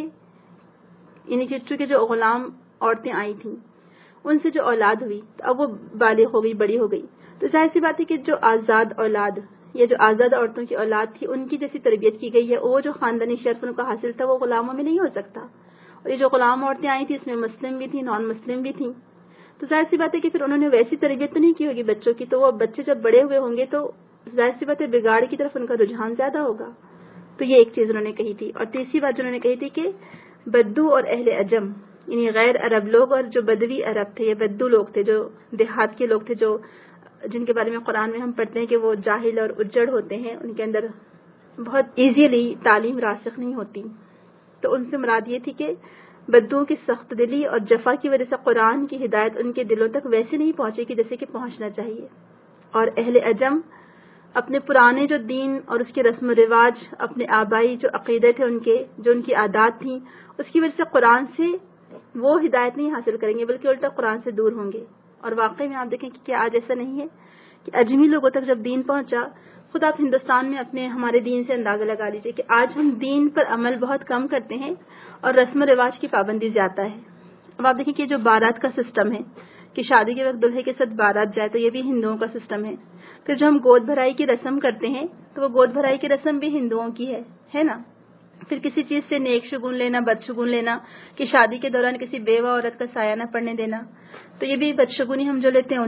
یعنی چونکہ جو غلام عورتیں آئی تھیں ان سے جو اولاد ہوئی تو اب وہ بالغ ہو گئی، بڑی ہو گئی، تو ظاہر سی بات ہے کہ جو آزاد اولاد یا جو آزاد عورتوں کی اولاد تھی ان کی جیسی تربیت کی گئی ہے، وہ جو خاندانی شرف ان کو حاصل تھا وہ غلاموں میں نہیں ہو سکتا. اور یہ جو غلام عورتیں آئی تھیں اس میں مسلم بھی تھیں، نان مسلم بھی تھیں، تو ظاہر سی بات ہے کہ پھر انہوں نے ویسی تربیت تو نہیں کی ہوگی بچوں کی، تو وہ بچے جب بڑے ہوئے ہوں گے تو ظاہر سی بات ہے بگاڑ کی طرف ان کا رجحان زیادہ ہوگا. تو یہ ایک چیز انہوں نے کہی تھی. اور تیسری بات جو انہوں نے کہی تھی کہ بدو اور اہل عجم، یعنی غیر عرب لوگ اور جو بدوی عرب تھے یا بدو لوگ تھے، جو دیہات کے لوگ تھے، جو جن کے بارے میں قرآن میں ہم پڑھتے ہیں کہ وہ جاہل اور اجڑ ہوتے ہیں، ان کے اندر بہت ایزیلی تعلیم راسخ نہیں ہوتی، تو ان سے مراد یہ تھی کہ بدوؤں کی سخت دلی اور جفا کی وجہ سے قرآن کی ہدایت ان کے دلوں تک ویسے نہیں پہنچے کہ جیسے کہ پہنچنا چاہیے. اور اہل عجم اپنے پرانے جو دین اور اس کے رسم و رواج، اپنے آبائی جو عقیدے تھے ان کے، جو ان کی عادات تھیں، اس کی وجہ سے قرآن سے وہ ہدایت نہیں حاصل کریں گے بلکہ الٹا قرآن سے دور ہوں گے. اور واقعی میں آپ دیکھیں کہ کیا آج ایسا نہیں ہے کہ اجمی لوگوں تک جب دین پہنچا، خود آپ ہندوستان میں ہمارے دین سے اندازہ لگا لیجئے کہ آج ہم دین پر عمل بہت کم کرتے ہیں اور رسم و رواج کی پابندی زیادہ ہے. اب آپ دیکھیں کہ جو بارات کا سسٹم ہے کہ شادی کے وقت دلہے کے ساتھ بارات جائے تو یہ بھی ہندوؤں کا سسٹم ہے. پھر جو ہم گود بھرائی کی رسم کرتے ہیں تو وہ گود بھرائی کی رسم بھی ہندوؤں کی ہے نا. پھر کسی چیز سے نیک شگون لینا، بد شگون لینا، کہ شادی کے دوران کسی بیوہ عورت کا سایہ نہ پڑنے دینا، تو یہ بھی بد شگونی ہم جو لیتے ہیں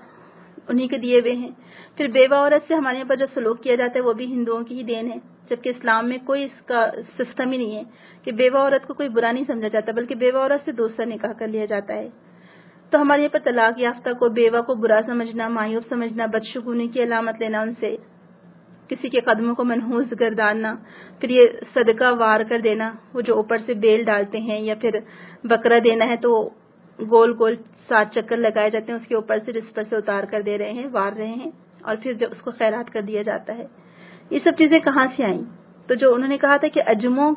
انہی کے دیے ہوئے ہیں. پھر بیوہ عورت سے ہمارے یہاں پر جو سلوک کیا جاتا ہے وہ بھی ہندوؤں کی ہی دین ہے، جبکہ اسلام میں کوئی اس کا سسٹم ہی نہیں ہے کہ بیوہ عورت کو کوئی برا نہیں سمجھا جاتا، بلکہ بیوہ عورت سے دوسرا نکاح کر لیا جاتا ہے. تو ہمارے یہاں پر طلاق یافتہ کو بیوہ کو برا سمجھنا، معیوب سمجھنا، بدشگونی کی علامت لینا ان سے، کسی کے قدموں کو منحوس گرداننا، پھر یہ صدقہ وار کر دینا، وہ جو اوپر سے بیل ڈالتے ہیں یا پھر بکرا دینا ہے تو گول گول 7 چکر لگائے جاتے ہیں اس کے اوپر سے، جس پر سے اتار کر دے رہے ہیں، وار رہے ہیں، اور پھر جب اس کو خیرات کر دیا جاتا ہے. یہ سب چیزیں کہاں سے آئیں؟ تو جو انہوں نے کہا تھا کہ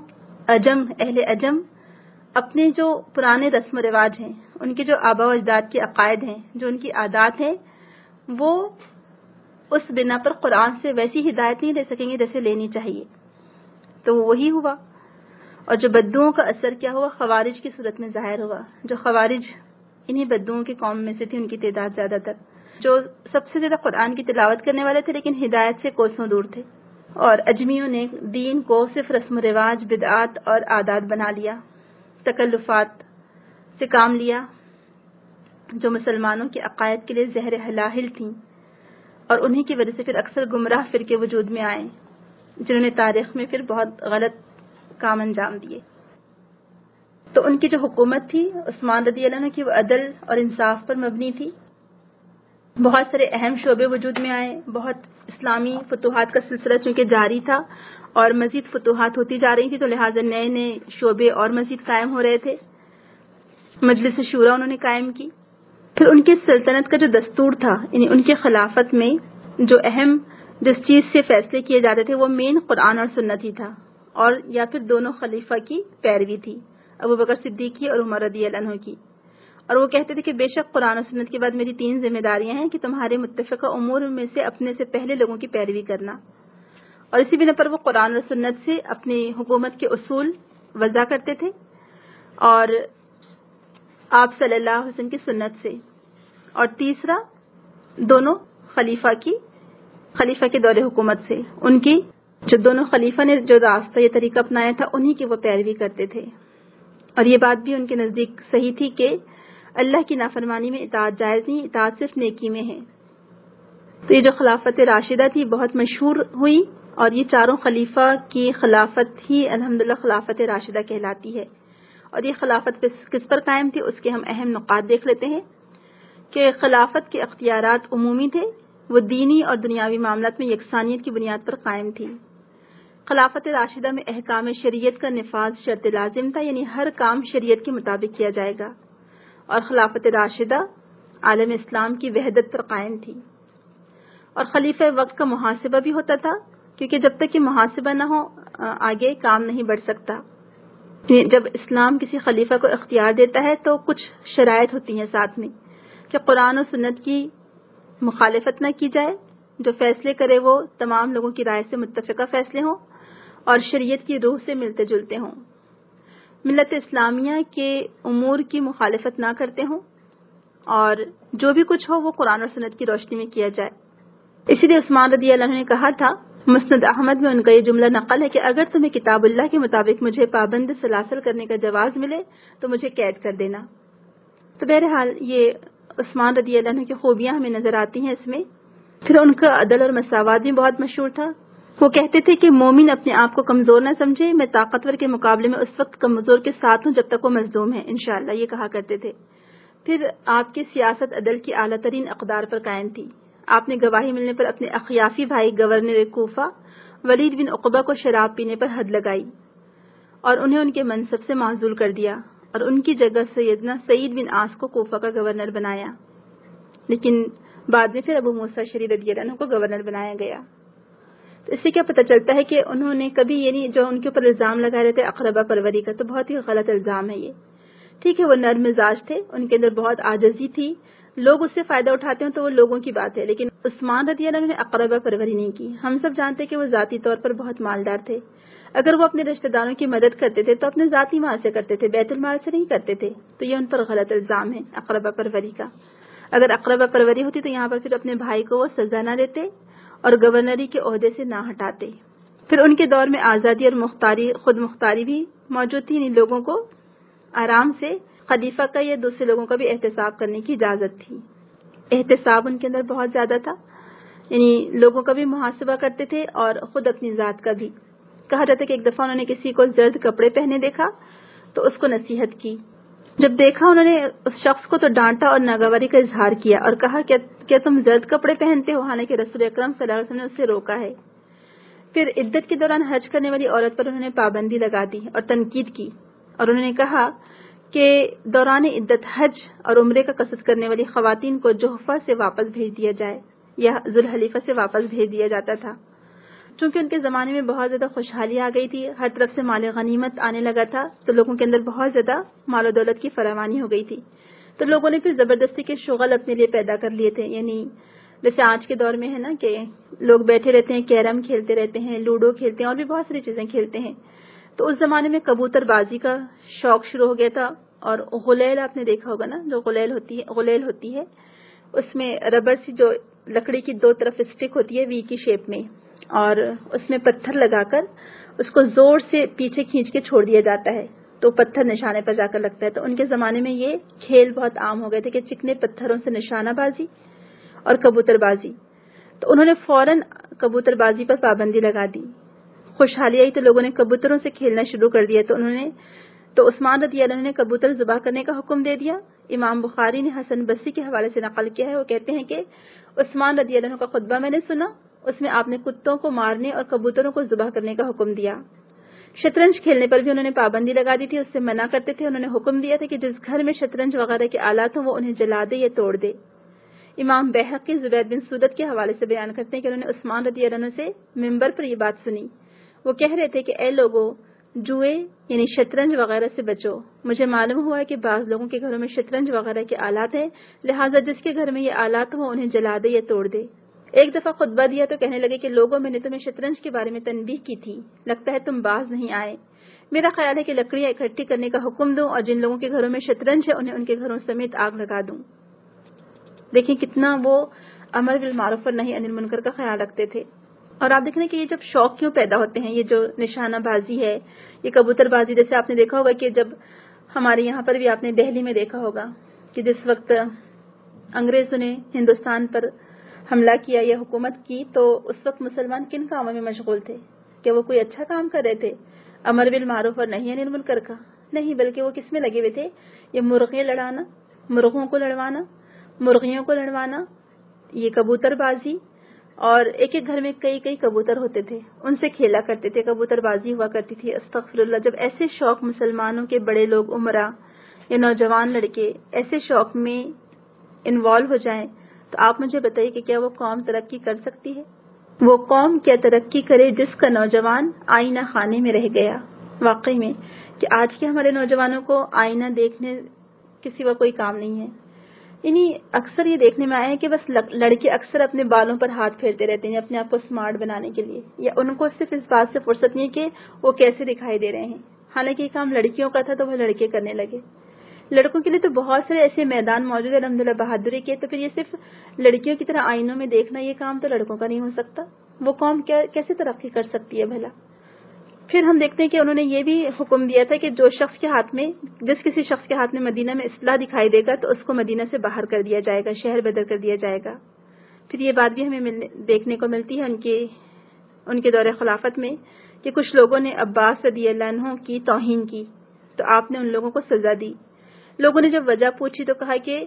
اہل عجم اپنے جو پرانے رسم و رواج ہیں، ان کے جو آباء و اجداد کے عقائد ہیں، جو ان کی عادات ہیں، وہ اس بنا پر قرآن سے ویسی ہدایت نہیں لے سکیں گے جیسے لینی چاہیے. تو وہی ہوا. اور جو بدوؤں کا اثر کیا ہوا؟ خوارج کی صورت میں ظاہر ہوا. جو خوارج انہی بدوؤں کی قوم میں سے تھی، ان کی تعداد زیادہ تر، جو سب سے زیادہ قرآن کی تلاوت کرنے والے تھے لیکن ہدایت سے کوسوں دور تھے. اور اجمیوں نے دین کو صرف رسم و رواج، بدعات اور عادات بنا لیا، تکلفات سے کام لیا، جو مسلمانوں کے عقائد کے لیے زہر حلاہل تھیں، اور انہی کی وجہ سے پھر اکثر گمراہ فرقے وجود میں آئے جنہوں نے تاریخ میں پھر بہت غلط کام انجام دیے. تو ان کی جو حکومت تھی عثمان رضی اللہ عنہ کی، وہ عدل اور انصاف پر مبنی تھی. بہت سارے اہم شعبے وجود میں آئے، بہت اسلامی فتوحات کا سلسلہ چونکہ جاری تھا اور مزید فتوحات ہوتی جا رہی تھی، تو لہٰذا نئے نئے شعبے اور مزید قائم ہو رہے تھے. مجلس شورا انہوں نے قائم کی. پھر ان کی سلطنت کا جو دستور تھا، یعنی ان کی خلافت میں جو اہم جس چیز سے فیصلے کیے جاتے تھے وہ مین قرآن اور سنت ہی تھا، اور یا پھر دونوں خلیفہ کی پیروی تھی، ابوبکر صدیق کی اور عمر رضی اللہ عنہ کی. اور وہ کہتے تھے کہ بے شک قرآن و سنت کے بعد میری 3 ذمہ داریاں ہیں کہ تمہارے متفقہ امور میں سے اپنے سے پہلے لوگوں کی پیروی کرنا. اور اسی بنا پر وہ قرآن اور سنت سے اپنی حکومت کے اصول وضع کرتے تھے، اور آپ صلی اللہ علیہ وسلم کی سنت سے. اور تیسرا دونوں خلیفہ کے دور حکومت سے، ان کی جو دونوں خلیفہ نے جو راستہ، یہ طریقہ اپنایا تھا، انہی کی وہ پیروی کرتے تھے. اور یہ بات بھی ان کے نزدیک صحیح تھی کہ اللہ کی نافرمانی میں اطاعت جائز نہیں، اطاعت صرف نیکی میں ہے. تو یہ جو خلافت راشدہ تھی بہت مشہور ہوئی، اور یہ چاروں خلیفہ کی خلافت ہی الحمدللہ خلافت راشدہ کہلاتی ہے. اور یہ خلافت کس پر قائم تھی اس کے ہم اہم نقاط دیکھ لیتے ہیں کہ خلافت کے اختیارات عمومی تھے، وہ دینی اور دنیاوی معاملات میں یکسانیت کی بنیاد پر قائم تھی. خلافت راشدہ میں احکام شریعت کا نفاذ شرط لازم تھا، یعنی ہر کام شریعت کے مطابق کیا جائے گا. اور خلافت راشدہ عالم اسلام کی وحدت پر قائم تھی. اور خلیفہ وقت کا محاسبہ بھی ہوتا تھا، کیونکہ جب تک کہ محاسبہ نہ ہو آگے کام نہیں بڑھ سکتا. جب اسلام کسی خلیفہ کو اختیار دیتا ہے تو کچھ شرائط ہوتی ہیں ساتھ میں کہ قرآن و سنت کی مخالفت نہ کی جائے، جو فیصلے کرے وہ تمام لوگوں کی رائے سے متفقہ فیصلے ہوں اور شریعت کی روح سے ملتے جلتے ہوں، ملت اسلامیہ کے امور کی مخالفت نہ کرتے ہوں، اور جو بھی کچھ ہو وہ قرآن اور سنت کی روشنی میں کیا جائے۔ اسی لیے عثمان رضی اللہ عنہ نے کہا تھا، مسند احمد میں ان کا یہ جملہ نقل ہے کہ اگر تمہیں کتاب اللہ کے مطابق مجھے پابند سلاسل کرنے کا جواز ملے تو مجھے قید کر دینا۔ تو بہرحال یہ عثمان رضی اللہ عنہ کی خوبیاں ہمیں نظر آتی ہیں اس میں۔ پھر ان کا عدل اور مساوات بھی بہت مشہور تھا۔ وہ کہتے تھے کہ مومن اپنے آپ کو کمزور نہ سمجھے، میں طاقتور کے مقابلے میں اس وقت کمزور کے ساتھ ہوں جب تک وہ مظلوم ہے، انشاءاللہ، یہ کہا کرتے تھے۔ پھر آپ کی سیاست عدل کی اعلیٰ ترین اقدار پر قائم تھی۔ آپ نے گواہی ملنے پر اپنے اخیافی بھائی گورنر کوفہ ولید بن عقبہ کو شراب پینے پر حد لگائی اور انہیں ان کے منصب سے معزول کر دیا، اور ان کی جگہ سیدنا سعید بن عاص کو کوفہ کا گورنر بنایا، لیکن بعد میں پھر ابو موسیٰ اشعری رضی اللہ عنہ کو گورنر بنایا گیا۔ تو اس سے کیا پتہ چلتا ہے کہ انہوں نے کبھی یعنی جو ان کے اوپر الزام لگا رہے تھے اقربا پروری کا، تو بہت ہی غلط الزام ہے یہ۔ ٹھیک ہے وہ نرم مزاج تھے، ان کے اندر بہت عاجزی تھی، لوگ اس سے فائدہ اٹھاتے ہیں تو وہ لوگوں کی بات ہے، لیکن عثمان رضی اللہ عنہ نے اقربا پروری نہیں کی۔ ہم سب جانتے کہ وہ ذاتی طور پر بہت مالدار تھے، اگر وہ اپنے رشتہ داروں کی مدد کرتے تھے تو اپنے ذاتی مال سے کرتے تھے، بیت المال سے نہیں کرتے تھے، تو یہ ان پر غلط الزام ہے اقربا پروری کا۔ اگر اقربا پروری ہوتی تو یہاں پر پھر اپنے بھائی کو وہ سزا نہ دیتے اور گورنری کے عہدے سے نہ ہٹاتے۔ پھر ان کے دور میں آزادی اور خود مختاری بھی موجود تھی، ان لوگوں کو آرام سے خلیفہ کا یا دوسرے لوگوں کا بھی احتساب کرنے کی اجازت تھی۔ احتساب ان کے اندر بہت زیادہ تھا، یعنی لوگوں کا بھی محاسبہ کرتے تھے اور خود اپنی ذات کا بھی۔ کہا جاتا ہے کہ ایک دفعہ انہوں نے کسی کو زرد کپڑے پہنے دیکھا تو اس کو نصیحت کی، جب دیکھا انہوں نے اس شخص کو تو ڈانٹا اور ناگواری کا اظہار کیا اور کہا کیا تم زرد کپڑے پہنتے ہو، حالانکہ رسول اکرم صلی اللہ علیہ وسلم نے اس سے روکا ہے۔ پھر عدت کے دوران حج کرنے والی عورت پر انہوں نے پابندی لگا دی اور تنقید کی، اور انہوں نے کہا کہ دوران عدت حج اور عمرے کا قصد کرنے والی خواتین کو جحفہ سے واپس بھیج دیا جائے یا ذوالحلیفہ سے واپس بھیج دیا جاتا تھا۔ چونکہ ان کے زمانے میں بہت زیادہ خوشحالی آ گئی تھی، ہر طرف سے مال غنیمت آنے لگا تھا، تو لوگوں کے اندر بہت زیادہ مال و دولت کی فراوانی ہو گئی تھی، تو لوگوں نے پھر زبردستی کے شغل اپنے لیے پیدا کر لیے تھے۔ یعنی جیسے آج کے دور میں ہے نا کہ لوگ بیٹھے رہتے ہیں، کیرم کھیلتے رہتے ہیں، لوڈو کھیلتے ہیں اور بھی بہت ساری چیزیں کھیلتے ہیں، تو اس زمانے میں کبوتر بازی کا شوق شروع ہو گیا تھا۔ اور غلیل آپ نے دیکھا ہوگا نا، جو غلیل ہوتی ہے اس میں ربڑ سی جو لکڑی کی دو طرف اسٹک ہوتی ہے وی کی شیپ میں، اور اس میں پتھر لگا کر اس کو زور سے پیچھے کھینچ کے چھوڑ دیا جاتا ہے تو پتھر نشانے پر جا کر لگتا ہے۔ تو ان کے زمانے میں یہ کھیل بہت عام ہو گئے تھے کہ چکنے پتھروں سے نشانہ بازی اور کبوتر بازی، تو انہوں نے فوراً کبوتر بازی پر پابندی لگا دی۔ خوشحالی آئی تو لوگوں نے کبوتروں سے کھیلنا شروع کر دیا، تو عثمان رضی اللہ عنہ نے کبوتر ذبح کرنے کا حکم دے دیا۔ امام بخاری نے حسن بصری کے حوالے سے نقل کیا ہے، وہ کہتے ہیں کہ عثمان رضی اللہ عنہ کا خطبہ میں نے سنا، اس میں آپ نے کتوں کو مارنے اور کبوتروں کو ذبح کرنے کا حکم دیا۔ شطرنج کھیلنے پر بھی انہوں نے پابندی لگا دی تھی، اس سے منع کرتے تھے۔ انہوں نے حکم دیا تھا کہ جس گھر میں شطرنج وغیرہ کے آلات ہوں وہ انہیں جلا دے یا توڑ دے۔ امام بیہقی زبید بن سودت کے حوالے سے بیان کرتے ہیں کہ انہوں نے عثمان رضی اللہ عنہ سے منبر پر یہ بات سنی، وہ کہہ رہے تھے کہ اے لوگو، جوئے یعنی شطرنج وغیرہ سے بچو، مجھے معلوم ہوا ہے کہ بعض لوگوں کے گھروں میں شطرنج وغیرہ کے آلات ہیں، لہٰذا جس کے گھر میں یہ آلات ہوں وہ انہیں جلا دے یا توڑ دے۔ ایک دفعہ خطبہ دیا تو کہنے لگے کہ لوگوں، میں نے تمہیں شطرنج کے بارے میں تنبیہ کی تھی، لگتا ہے تم باز نہیں آئے۔ میرا خیال ہے کہ لکڑیاں اکٹھی کرنے کا حکم دوں اور جن لوگوں کے گھروں میں شطرنج ہے انہیں ان کے گھروں سمیت آگ لگا دوں۔ دیکھیں کتنا وہ امر بالمعروف اور نہی عن المنکر کا خیال رکھتے تھے۔ اور آپ دیکھیں کہ یہ جب شوق کیوں پیدا ہوتے ہیں، یہ جو نشانہ بازی ہے، یہ کبوتر بازی، جیسے آپ نے دیکھا ہوگا کہ جب ہمارے یہاں پر بھی آپ نے دہلی میں دیکھا ہوگا کہ جس وقت انگریزوں نے ہندوستان پر حملہ کیا یا حکومت کی، تو اس وقت مسلمان کن کاموں میں مشغول تھے؟ کہ وہ کوئی اچھا کام کر رہے تھے امر بالمعروف اور نہی عن المنکر کا؟ نہیں، بلکہ وہ کس میں لگے ہوئے تھے؟ یہ مرغیاں لڑانا، مرغوں کو لڑوانا، مرغیوں کو لڑوانا، یہ کبوتر بازی، اور ایک ایک گھر میں کئی کبوتر ہوتے تھے، ان سے کھیلا کرتے تھے، کبوتر بازی ہوا کرتی تھی۔ استغفر اللہ، جب ایسے شوق مسلمانوں کے بڑے لوگ، عمرہ یا نوجوان لڑکے ایسے شوق میں انوالو ہو جائیں تو آپ مجھے بتائیے کہ کیا وہ قوم ترقی کر سکتی ہے؟ وہ قوم کیا ترقی کرے جس کا نوجوان آئینہ خانے میں رہ گیا؟ واقعی میں کہ آج کے ہمارے نوجوانوں کو آئینہ دیکھنے کے سوا کوئی کام نہیں ہے. یعنی اکثر یہ دیکھنے میں آیا ہے کہ بس لڑکے اکثر اپنے بالوں پر ہاتھ پھیرتے رہتے ہیں اپنے آپ کو اسمارٹ بنانے کے لیے, یا ان کو صرف اس بات سے فرصت نہیں ہے کہ وہ کیسے دکھائی دے رہے ہیں. حالانکہ یہ کام لڑکیوں کا تھا تو وہ لڑکے کرنے لگے. لڑکوں کے لیے تو بہت سارے ایسے میدان موجود ہیں الحمدللہ بہادری کے, تو پھر یہ صرف لڑکیوں کی طرح آئینوں میں دیکھنا یہ کام تو لڑکوں کا نہیں ہو سکتا. وہ قوم کیسے ترقی کر سکتی ہے بھلا. پھر ہم دیکھتے ہیں کہ انہوں نے یہ بھی حکم دیا تھا کہ جس کسی شخص کے ہاتھ میں مدینہ میں اصلاح دکھائی دے گا تو اس کو مدینہ سے باہر کر دیا جائے گا, شہر بدر کر دیا جائے گا. پھر یہ بات بھی ہمیں دیکھنے کو ملتی ہے ان کے دور خلافت میں کہ کچھ لوگوں نے عباس رضی اللہ عنہ کی توہین کی تو آپ نے ان لوگوں کو سزا دی. لوگوں نے جب وجہ پوچھی تو کہا کہ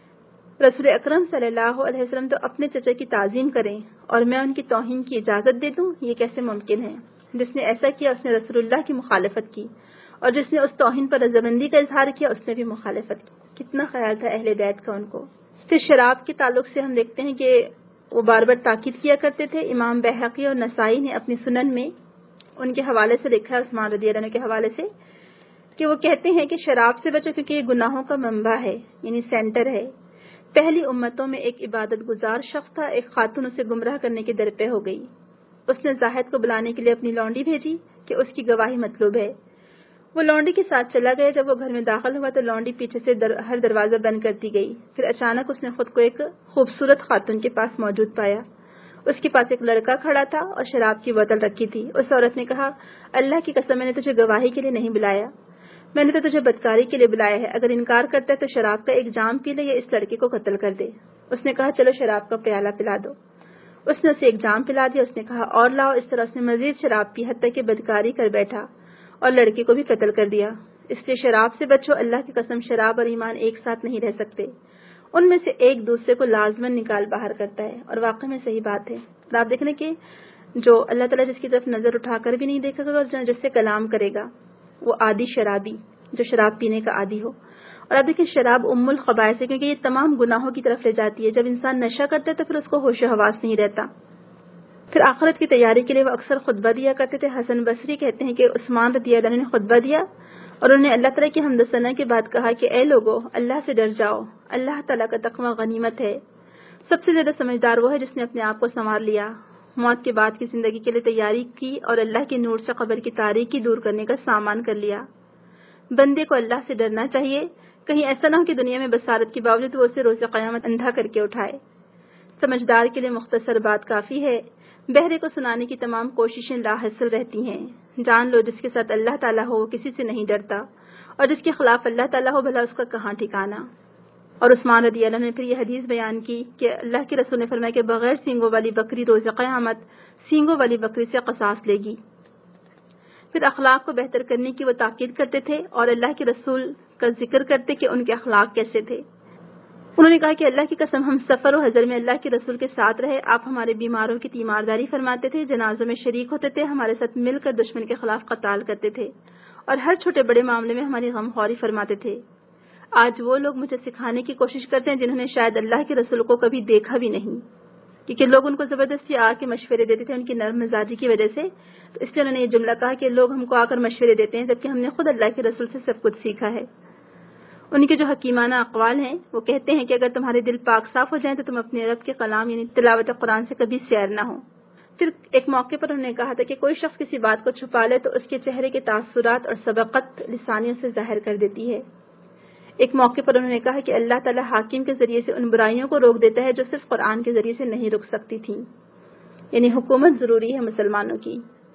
رسول اکرم صلی اللہ علیہ وسلم تو اپنے چچا کی تعظیم کریں اور میں ان کی توہین کی اجازت دے دوں, یہ کیسے ممکن ہے. جس نے ایسا کیا اس نے رسول اللہ کی مخالفت کی, اور جس نے اس توہین پر رضامندی کا اظہار کیا اس نے بھی مخالفت کی. کتنا خیال تھا اہل بیت کا ان کو. پھر شراب کے تعلق سے ہم دیکھتے ہیں کہ وہ بار بار تاکید کیا کرتے تھے. امام بہقی اور نسائی نے اپنی سنن میں ان کے حوالے سے لکھا ہے, عثمان رضی اللہ عنہ کے حوالے سے, کہ وہ کہتے ہیں کہ شراب سے بچو کیونکہ یہ گناہوں کا منبع ہے, یعنی سینٹر ہے. پہلی امتوں میں ایک عبادت گزار شخص تھا, ایک خاتون اسے گمراہ کرنے کے در پہ ہو گئی. اس نے زاہد کو بلانے کے لیے اپنی لونڈی بھیجی کہ اس کی گواہی مطلوب ہے. وہ لونڈی کے ساتھ چلا گیا. جب وہ گھر میں داخل ہوا تو لونڈی پیچھے سے ہر دروازہ بند کرتی گئی. پھر اچانک اس نے خود کو ایک خوبصورت خاتون کے پاس موجود پایا. اس کے پاس ایک لڑکا کھڑا تھا اور شراب کی بوتل رکھی تھی. اس عورت نے کہا, اللہ کی قسم میں نے تجھے گواہی کے لیے نہیں بلایا, میں نے تو تجھے بدکاری کے لیے بلایا ہے. اگر انکار کرتا ہے تو شراب کا ایک جام پی لے یا اس لڑکے کو قتل کر دے. اس نے کہا چلو شراب کا پیالہ پلا دو. اس نے اسے ایک جام پلا دیا. اس نے کہا اور لاؤ. اس طرح اس نے مزید شراب پی حتیٰ کہ بدکاری کر بیٹھا اور لڑکے کو بھی قتل کر دیا. اس لیے شراب سے بچو, اللہ کی قسم شراب اور ایمان ایک ساتھ نہیں رہ سکتے. ان میں سے ایک دوسرے کو لازماً نکال باہر کرتا ہے. اور واقعی میں صحیح بات ہے. آپ دیکھیں کہ جو اللہ تعالیٰ جس کی طرف نظر اٹھا کر بھی نہیں دیکھے گا اور جس سے کلام کرے گا وہ عادی شرابی, جو شراب پینے کا عادی ہو. اور آپ دیکھیں شراب ام الخبائث ہے کیونکہ یہ تمام گناہوں کی طرف لے جاتی ہے. جب انسان نشہ کرتا ہے تو پھر اس کو ہوش و حواس نہیں رہتا. پھر آخرت کی تیاری کے لیے وہ اکثر خطبہ دیا کرتے تھے. حسن بصری کہتے ہیں کہ عثمان رضی اللہ عنہ نے خطبہ دیا اور انہوں نے اللہ تعالیٰ کی حمد و ثنا کے بعد کہا کہ اے لوگو, اللہ سے ڈر جاؤ, اللہ تعالیٰ کا تقوی غنیمت ہے. سب سے زیادہ سمجھدار وہ ہے جس نے اپنے آپ کو سنوار لیا, موت کے بعد کی زندگی کے لیے تیاری کی اور اللہ کے نور سے قبر کی تاریکی دور کرنے کا سامان کر لیا. بندے کو اللہ سے ڈرنا چاہیے, کہیں ایسا نہ ہو کہ دنیا میں بصارت کے باوجود وہ اسے روز قیامت اندھا کر کے اٹھائے. سمجھدار کے لیے مختصر بات کافی ہے, بہرے کو سنانے کی تمام کوششیں لا حاصل رہتی ہیں. جان لو جس کے ساتھ اللہ تعالیٰ ہو کسی سے نہیں ڈرتا, اور جس کے خلاف اللہ تعالیٰ ہو بھلا اس کا کہاں ٹھکانا. اور عثمان رضی اللہ عنہ نے پھر یہ حدیث بیان کی کہ اللہ کے رسول نے فرمایا کہ بغیر سینگوں والی بکری روز قیامت سینگوں والی بکری سے قصاص لے گی. پھر اخلاق کو بہتر کرنے کی وہ تاکید کرتے تھے اور اللہ کے رسول کا ذکر کرتے کہ ان کے اخلاق کیسے تھے. انہوں نے کہا کہ اللہ کی قسم ہم سفر و حضر میں اللہ کے رسول کے ساتھ رہے. آپ ہمارے بیماروں کی تیمارداری فرماتے تھے, جنازوں میں شریک ہوتے تھے, ہمارے ساتھ مل کر دشمن کے خلاف قتال کرتے تھے اور ہر چھوٹے بڑے معاملے میں ہماری غمخواری فرماتے تھے. آج وہ لوگ مجھے سکھانے کی کوشش کرتے ہیں جنہوں نے شاید اللہ کے رسول کو کبھی دیکھا بھی نہیں, کیونکہ لوگ ان کو زبردستی آ کے مشورے دیتے تھے ان کی نرم مزاجی کی وجہ سے. تو اس لیے انہوں نے یہ جملہ کہا کہ لوگ ہم کو آ کر مشورے دیتے ہیں جبکہ ہم نے خود اللہ کے رسول سے سب کچھ سیکھا ہے. ان کے جو حکیمانہ اقوال ہیں وہ کہتے ہیں کہ اگر تمہارے دل پاک صاف ہو جائیں تو تم اپنے رب کے کلام یعنی تلاوت قرآن سے کبھی سیر نہ ہو. پھر ایک موقع پر انہوں نے کہا تھا کہ کوئی شخص کسی بات کو چھپا لے تو اس کے چہرے کے تاثرات اور سبقت لسانیوں سے ظاہر کر دیتی ہے. ایک موقع پر انہوں نے کہا کہ اللہ تعالیٰ حاکم کے ذریعے سے ان برائیوں کو روک دیتا ہے جو صرف قرآن کے ذریعے سے نہیں رک سکتی تھیں, یعنی حکومت ضروری ہے مسلمانوں کی.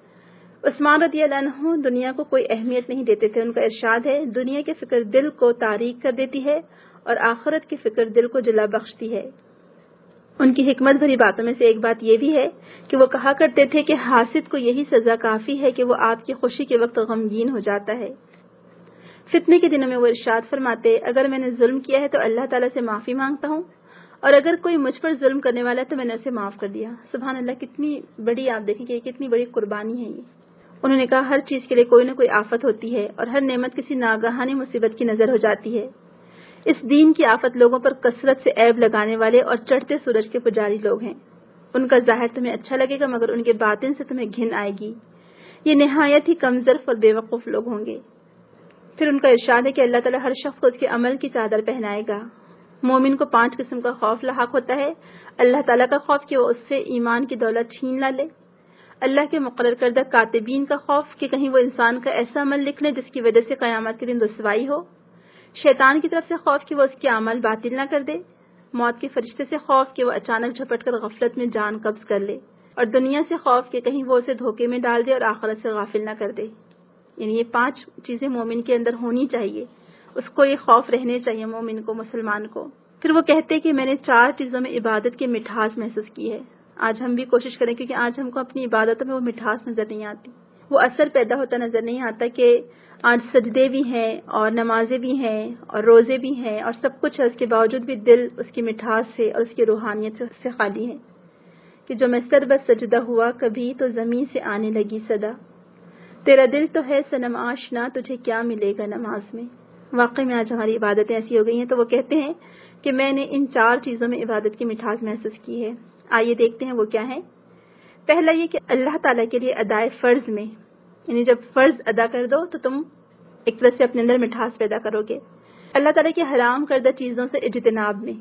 عثمان رضی اللہ عنہ دنیا کو کوئی اہمیت نہیں دیتے تھے. ان کا ارشاد ہے دنیا کی فکر دل کو تاریک کر دیتی ہے اور آخرت کی فکر دل کو جلا بخشتی ہے. ان کی حکمت بھری باتوں میں سے ایک بات یہ بھی ہے کہ وہ کہا کرتے تھے کہ حاسد کو یہی سزا کافی ہے کہ وہ آپ کی خوشی کے وقت غمگین ہو جاتا ہے. فتنے کے دنوں میں وہ ارشاد فرماتے اگر میں نے ظلم کیا ہے تو اللہ تعالیٰ سے معافی مانگتا ہوں, اور اگر کوئی مجھ پر ظلم کرنے والا ہے تو میں نے اسے معاف کر دیا. سبحان اللہ, کتنی بڑی, آپ دیکھیں کہ کتنی بڑی قربانی ہے یہ. انہوں نے کہا ہر چیز کے لیے کوئی نہ کوئی آفت ہوتی ہے اور ہر نعمت کسی ناگہانی مصیبت کی نظر ہو جاتی ہے. اس دین کی آفت لوگوں پر کثرت سے عیب لگانے والے اور چڑھتے سورج کے پجاری لوگ ہیں. ان کا ظاہر تمہیں اچھا لگے گا مگر ان کے باطن سے تمہیں گھن آئے گی. یہ نہایت ہی کمزور اور بے وقوف لوگ ہوں گے۔ پھر ان کا ارشاد ہے کہ اللہ تعالیٰ ہر شخص کو اس کے عمل کی چادر پہنائے گا۔ مومن کو 5 قسم کا خوف لاحق ہوتا ہے۔ اللہ تعالیٰ کا خوف کہ وہ اس سے ایمان کی دولت چھین نہ لے، اللہ کے مقرر کردہ کاتبین کا خوف کہ کہیں وہ انسان کا ایسا عمل لکھ لے جس کی وجہ سے قیامت کے دن رسوائی ہو، شیطان کی طرف سے خوف کہ وہ اس کے عمل باطل نہ کر دے، موت کے فرشتے سے خوف کہ وہ اچانک جھپٹ کر غفلت میں جان قبض کر لے، اور دنیا سے خوف کہ کہیں وہ اسے دھوکے میں ڈال دے اور آخرت سے غافل نہ کر دے۔ یعنی یہ 5 چیزیں مومن کے اندر ہونی چاہیے، اس کو یہ خوف رہنے چاہیے مومن کو، مسلمان کو۔ پھر وہ کہتے کہ میں نے 4 چیزوں میں عبادت کی مٹھاس محسوس کی ہے۔ آج ہم بھی کوشش کریں، کیونکہ آج ہم کو اپنی عبادتوں میں وہ مٹھاس نظر نہیں آتی، وہ اثر پیدا ہوتا نظر نہیں آتا کہ آج سجدے بھی ہیں اور نمازیں بھی ہیں اور روزے بھی ہیں اور سب کچھ ہے، اس کے باوجود بھی دل اس کی مٹھاس سے اور اس کی روحانیت سے خالی ہے۔ کہ جو میں سر بس سجدہ ہوا کبھی تو زمین سے آنے لگی صدا، تیرا دل تو ہے صنم آشنا تجھے کیا ملے گا نماز میں۔ واقعی میں آج ہماری عبادتیں ایسی ہو گئی ہیں۔ تو وہ کہتے ہیں کہ میں نے ان 4 چیزوں میں عبادت کی مٹھاس محسوس کی ہے۔ آئیے دیکھتے ہیں وہ کیا ہے۔ پہلا یہ کہ اللہ تعالیٰ کے لیے ادائے فرض میں، یعنی جب فرض ادا کر دو تو تم ایک طرح سے اپنے اندر مٹھاس پیدا کرو گے۔ اللہ تعالیٰ کے حرام کردہ چیزوں سے اجتناب میں،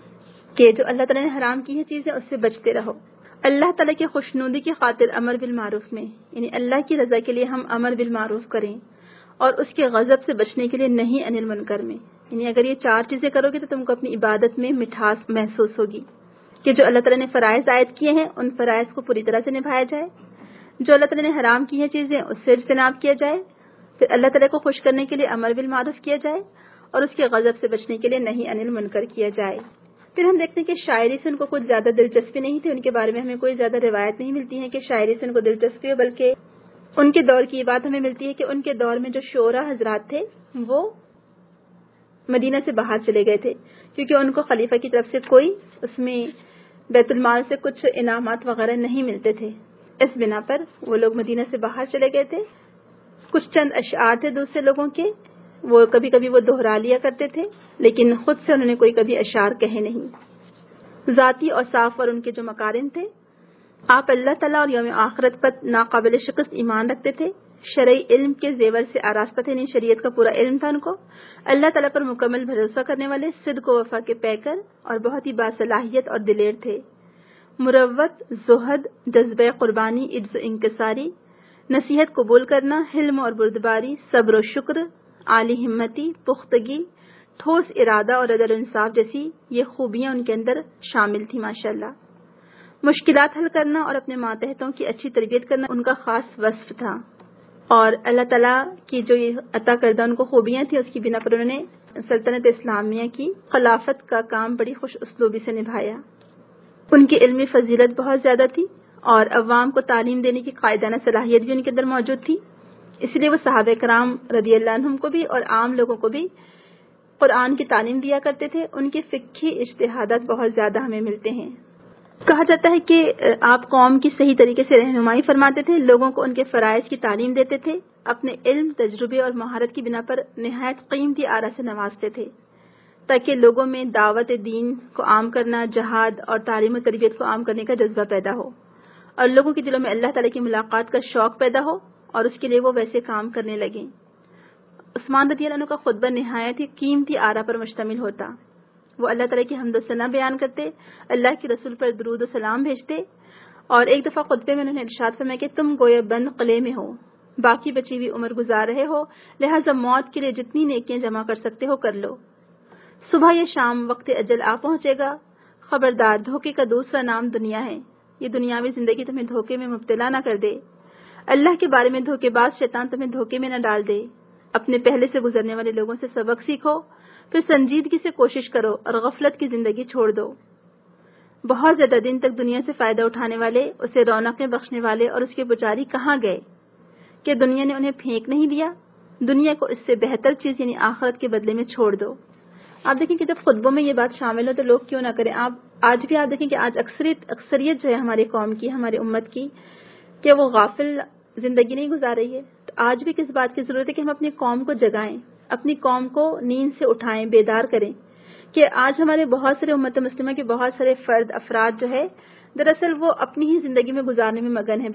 کہ جو اللہ تعالیٰ نے حرام کی ہیں چیزیں اس سے بچتے رہو۔ اللہ تعالیٰ کی خوشنودی کی خاطر امر بالمعروف میں، یعنی اللہ کی رضا کے لیے ہم امر بالمعروف کریں، اور اس کے غضب سے بچنے کے لیے نہیں عن المنکر میں، یعنی اگر یہ 4 چیزیں کرو گے تو تم کو اپنی عبادت میں مٹھاس محسوس ہوگی کہ جو اللہ تعالیٰ نے فرائض عائد کیے ہیں ان فرائض کو پوری طرح سے نبھایا جائے، جو اللہ تعالیٰ نے حرام کی ہیں چیزیں اس سے اجتناب کیا جائے، پھر اللہ تعالیٰ کو خوش کرنے کے لیے امر بالمعروف کیا جائے اور اس کے غضب سے بچنے کے لیے نہیں عن المنکر کیا جائے۔ پھر ہم دیکھتے ہیں کہ شاعری سے ان کو کچھ زیادہ دلچسپی نہیں تھی، ان کے بارے میں ہمیں کوئی زیادہ روایت نہیں ملتی ہے کہ شاعری سے ان کو دلچسپی ہو، بلکہ ان کے دور کی یہ بات ہمیں ملتی ہے کہ ان کے دور میں جو شعراء حضرات تھے وہ مدینہ سے باہر چلے گئے تھے، کیونکہ ان کو خلیفہ کی طرف سے کوئی اس میں بیت المال سے کچھ انعامات وغیرہ نہیں ملتے تھے، اس بنا پر وہ لوگ مدینہ سے باہر چلے گئے تھے۔ کچھ چند اشعار تھے دوسرے لوگوں کے، وہ کبھی کبھی وہ دہرا لیا کرتے تھے، لیکن خود سے انہوں نے کوئی کبھی اشعار کہے نہیں۔ ذاتی اوصاف اور ان کے جو مکارم تھے، آپ اللہ تعالیٰ اور یوم آخرت پر ناقابل شکست ایمان رکھتے تھے، شرعی علم کے زیور سے آراستہ تھے، یعنی شریعت کا پورا علم تھا ان کو، اللہ تعالیٰ پر مکمل بھروسہ کرنے والے، صدق و وفا کے پیکر اور بہت ہی باصلاحیت اور دلیر تھے۔ مروت، زہد، جذبہ قربانی، عجز و انکساری، نصیحت قبول کرنا، حلم اور بردباری، صبر و شکر، عالی ہمتی، پختگی، ٹھوس ارادہ اور عدل و انصاف جیسی یہ خوبیاں ان کے اندر شامل تھی ماشاءاللہ۔ مشکلات حل کرنا اور اپنے ماتحتوں کی اچھی تربیت کرنا ان کا خاص وصف تھا، اور اللہ تعالیٰ کی جو یہ عطا کردہ ان کو خوبیاں تھیں اس کی بنا پر انہوں نے سلطنت اسلامیہ کی خلافت کا کام بڑی خوش اسلوبی سے نبھایا۔ ان کی علمی فضیلت بہت زیادہ تھی اور عوام کو تعلیم دینے کی قائدانہ صلاحیت بھی ان کے اندر موجود تھی، اس لیے وہ صحابہ کرام رضی اللہ عنہم کو بھی اور عام لوگوں کو بھی قرآن کی تعلیم دیا کرتے تھے۔ ان کے فقہی اجتہادات بہت زیادہ ہمیں ملتے ہیں۔ کہا جاتا ہے کہ آپ قوم کی صحیح طریقے سے رہنمائی فرماتے تھے، لوگوں کو ان کے فرائض کی تعلیم دیتے تھے، اپنے علم، تجربے اور مہارت کی بنا پر نہایت قیمتی آرا سے نوازتے تھے تاکہ لوگوں میں دعوت دین کو عام کرنا، جہاد اور تعلیم و تربیت کو عام کرنے کا جذبہ پیدا ہو، اور لوگوں کے دلوں میں اللہ تعالیٰ کی ملاقات کا شوق پیدا ہو اور اس کے لیے وہ ویسے کام کرنے لگیں۔ عثمان رضی اللہ عنہ کا خطبہ نہایت ہی قیمتی آرا پر مشتمل ہوتا، وہ اللہ تعالیٰ کی حمد و ثنا بیان کرتے، اللہ کے رسول پر درود و سلام بھیجتے، اور ایک دفعہ خطبے میں انہوں نے ارشاد فرمایا کہ تم گویا بند قلعے میں ہو، باقی بچی ہوئی عمر گزار رہے ہو، لہٰذا موت کے لیے جتنی نیکیاں جمع کر سکتے ہو کر لو، صبح یا شام وقت اجل آ پہنچے گا، خبردار دھوکے کا دوسرا نام دنیا ہے، یہ دنیاوی زندگی تمہیں دھوکے میں مبتلا نہ کر دے، اللہ کے بارے میں دھوکے باز شیطان تمہیں دھوکے میں نہ ڈال دے، اپنے پہلے سے گزرنے والے لوگوں سے سبق سیکھو، پھر سنجیدگی سے کوشش کرو اور غفلت کی زندگی چھوڑ دو۔ بہت زیادہ دن تک دنیا سے فائدہ اٹھانے والے، اسے رونقیں بخشنے والے اور اس کے پجاری کہاں گئے کہ دنیا نے انہیں پھینک نہیں دیا؟ دنیا کو اس سے بہتر چیز یعنی آخرت کے بدلے میں چھوڑ دو۔ آپ دیکھیں کہ جب خطبوں میں یہ بات شامل ہو تو لوگ کیوں نہ کریں۔ آپ آج بھی آپ دیکھیں کہ آج اکثریت جو ہے ہماری قوم کی، ہماری امت کی، کہ وہ غافل زندگی نہیں گزار رہی ہے، تو آج بھی کس بات کی ضرورت ہے کہ ہم اپنی قوم کو جگائیں، اپنی قوم کو نیند سے اٹھائیں، بیدار کریں کہ آج ہمارے بہت سارے امت مسلمہ کے بہت سارے افراد جو ہے دراصل وہ اپنی ہی زندگی میں گزارنے میں مگن ہیں، بس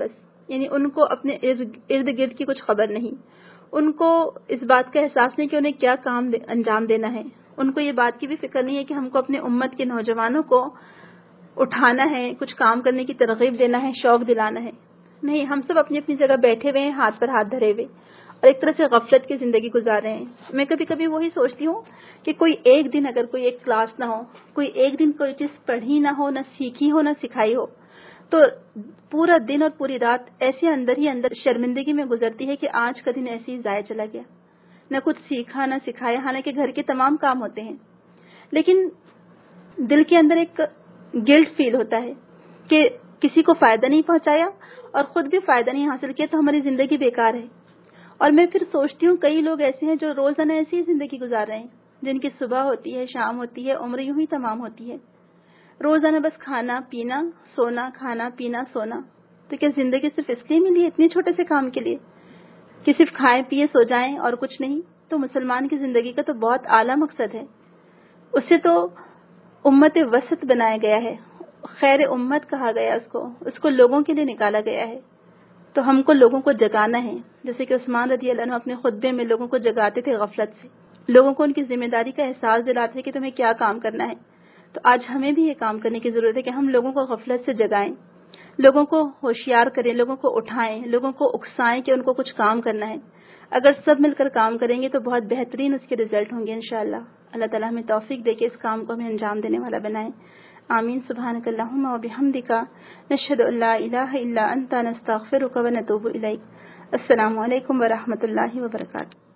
یعنی ان کو اپنے ارد گرد کی کچھ خبر نہیں، ان کو اس بات کا احساس نہیں کہ انہیں کیا کام انجام دینا ہے، ان کو یہ بات کی بھی فکر نہیں ہے کہ ہم کو اپنے امت کے نوجوانوں کو اٹھانا ہے، کچھ کام کرنے کی ترغیب دینا ہے، شوق دلانا ہے. نہیں، ہم سب اپنی اپنی جگہ بیٹھے ہوئے ہیں، ہاتھ پر ہاتھ دھرے ہوئے، اور ایک طرح سے غفلت کی زندگی گزار رہے ہیں. میں کبھی کبھی وہی سوچتی ہوں کہ کوئی ایک دن اگر کوئی ایک کلاس نہ ہو، کوئی ایک دن کوئی چیز پڑھی نہ ہو، نہ سیکھی ہو، نہ سکھائی ہو، تو پورا دن اور پوری رات ایسے اندر ہی اندر شرمندگی میں گزرتی ہے کہ آج کا دن ایسے ہی ضائع چلا گیا، نہ کچھ سیکھا نہ سکھایا. حالانکہ گھر کے تمام کام ہوتے ہیں، لیکن دل کے اندر ایک گلٹ فیل ہوتا ہے کہ کسی کو فائدہ نہیں پہنچایا اور خود بھی فائدہ نہیں حاصل کیا تو ہماری زندگی بیکار ہے. اور میں پھر سوچتی ہوں کئی لوگ ایسے ہیں جو روزانہ ایسی ہی زندگی گزار رہے ہیں، جن کی صبح ہوتی ہے، شام ہوتی ہے، عمر یوں ہی تمام ہوتی ہے، روزانہ بس کھانا پینا سونا، کھانا پینا سونا. تو کیا زندگی صرف اس لیے ملی ہے، اتنے چھوٹے سے کام کے لیے کہ صرف کھائیں پیے سو جائیں اور کچھ نہیں؟ تو مسلمان کی زندگی کا تو بہت اعلیٰ مقصد ہے، اس سے تو امت وسط بنایا گیا ہے، خیر امت کہا گیا اس کو لوگوں کے لیے نکالا گیا ہے. تو ہم کو لوگوں کو جگانا ہے، جیسے کہ عثمان رضی اللہ عنہ اپنے خطبے میں لوگوں کو جگاتے تھے غفلت سے، لوگوں کو ان کی ذمہ داری کا احساس دلاتے تھے کہ تمہیں کیا کام کرنا ہے. تو آج ہمیں بھی یہ کام کرنے کی ضرورت ہے کہ ہم لوگوں کو غفلت سے جگائیں، لوگوں کو ہوشیار کریں، لوگوں کو اٹھائیں، لوگوں کو اکسائیں کہ ان کو کچھ کام کرنا ہے. اگر سب مل کر کام کریں گے تو بہت بہترین اس کے رزلٹ ہوں گے انشاءاللہ. اللہ تعالیٰ ہمیں توفیق دے کے اس کام کو ہمیں انجام دینے والا بنائیں. آمین. سبحانک اللہم و بحمدک، نشہد ان لا الہ الا انت، نستغفرک و نتوب الیک. السلام علیکم ورحمۃ اللہ وبرکاتہ.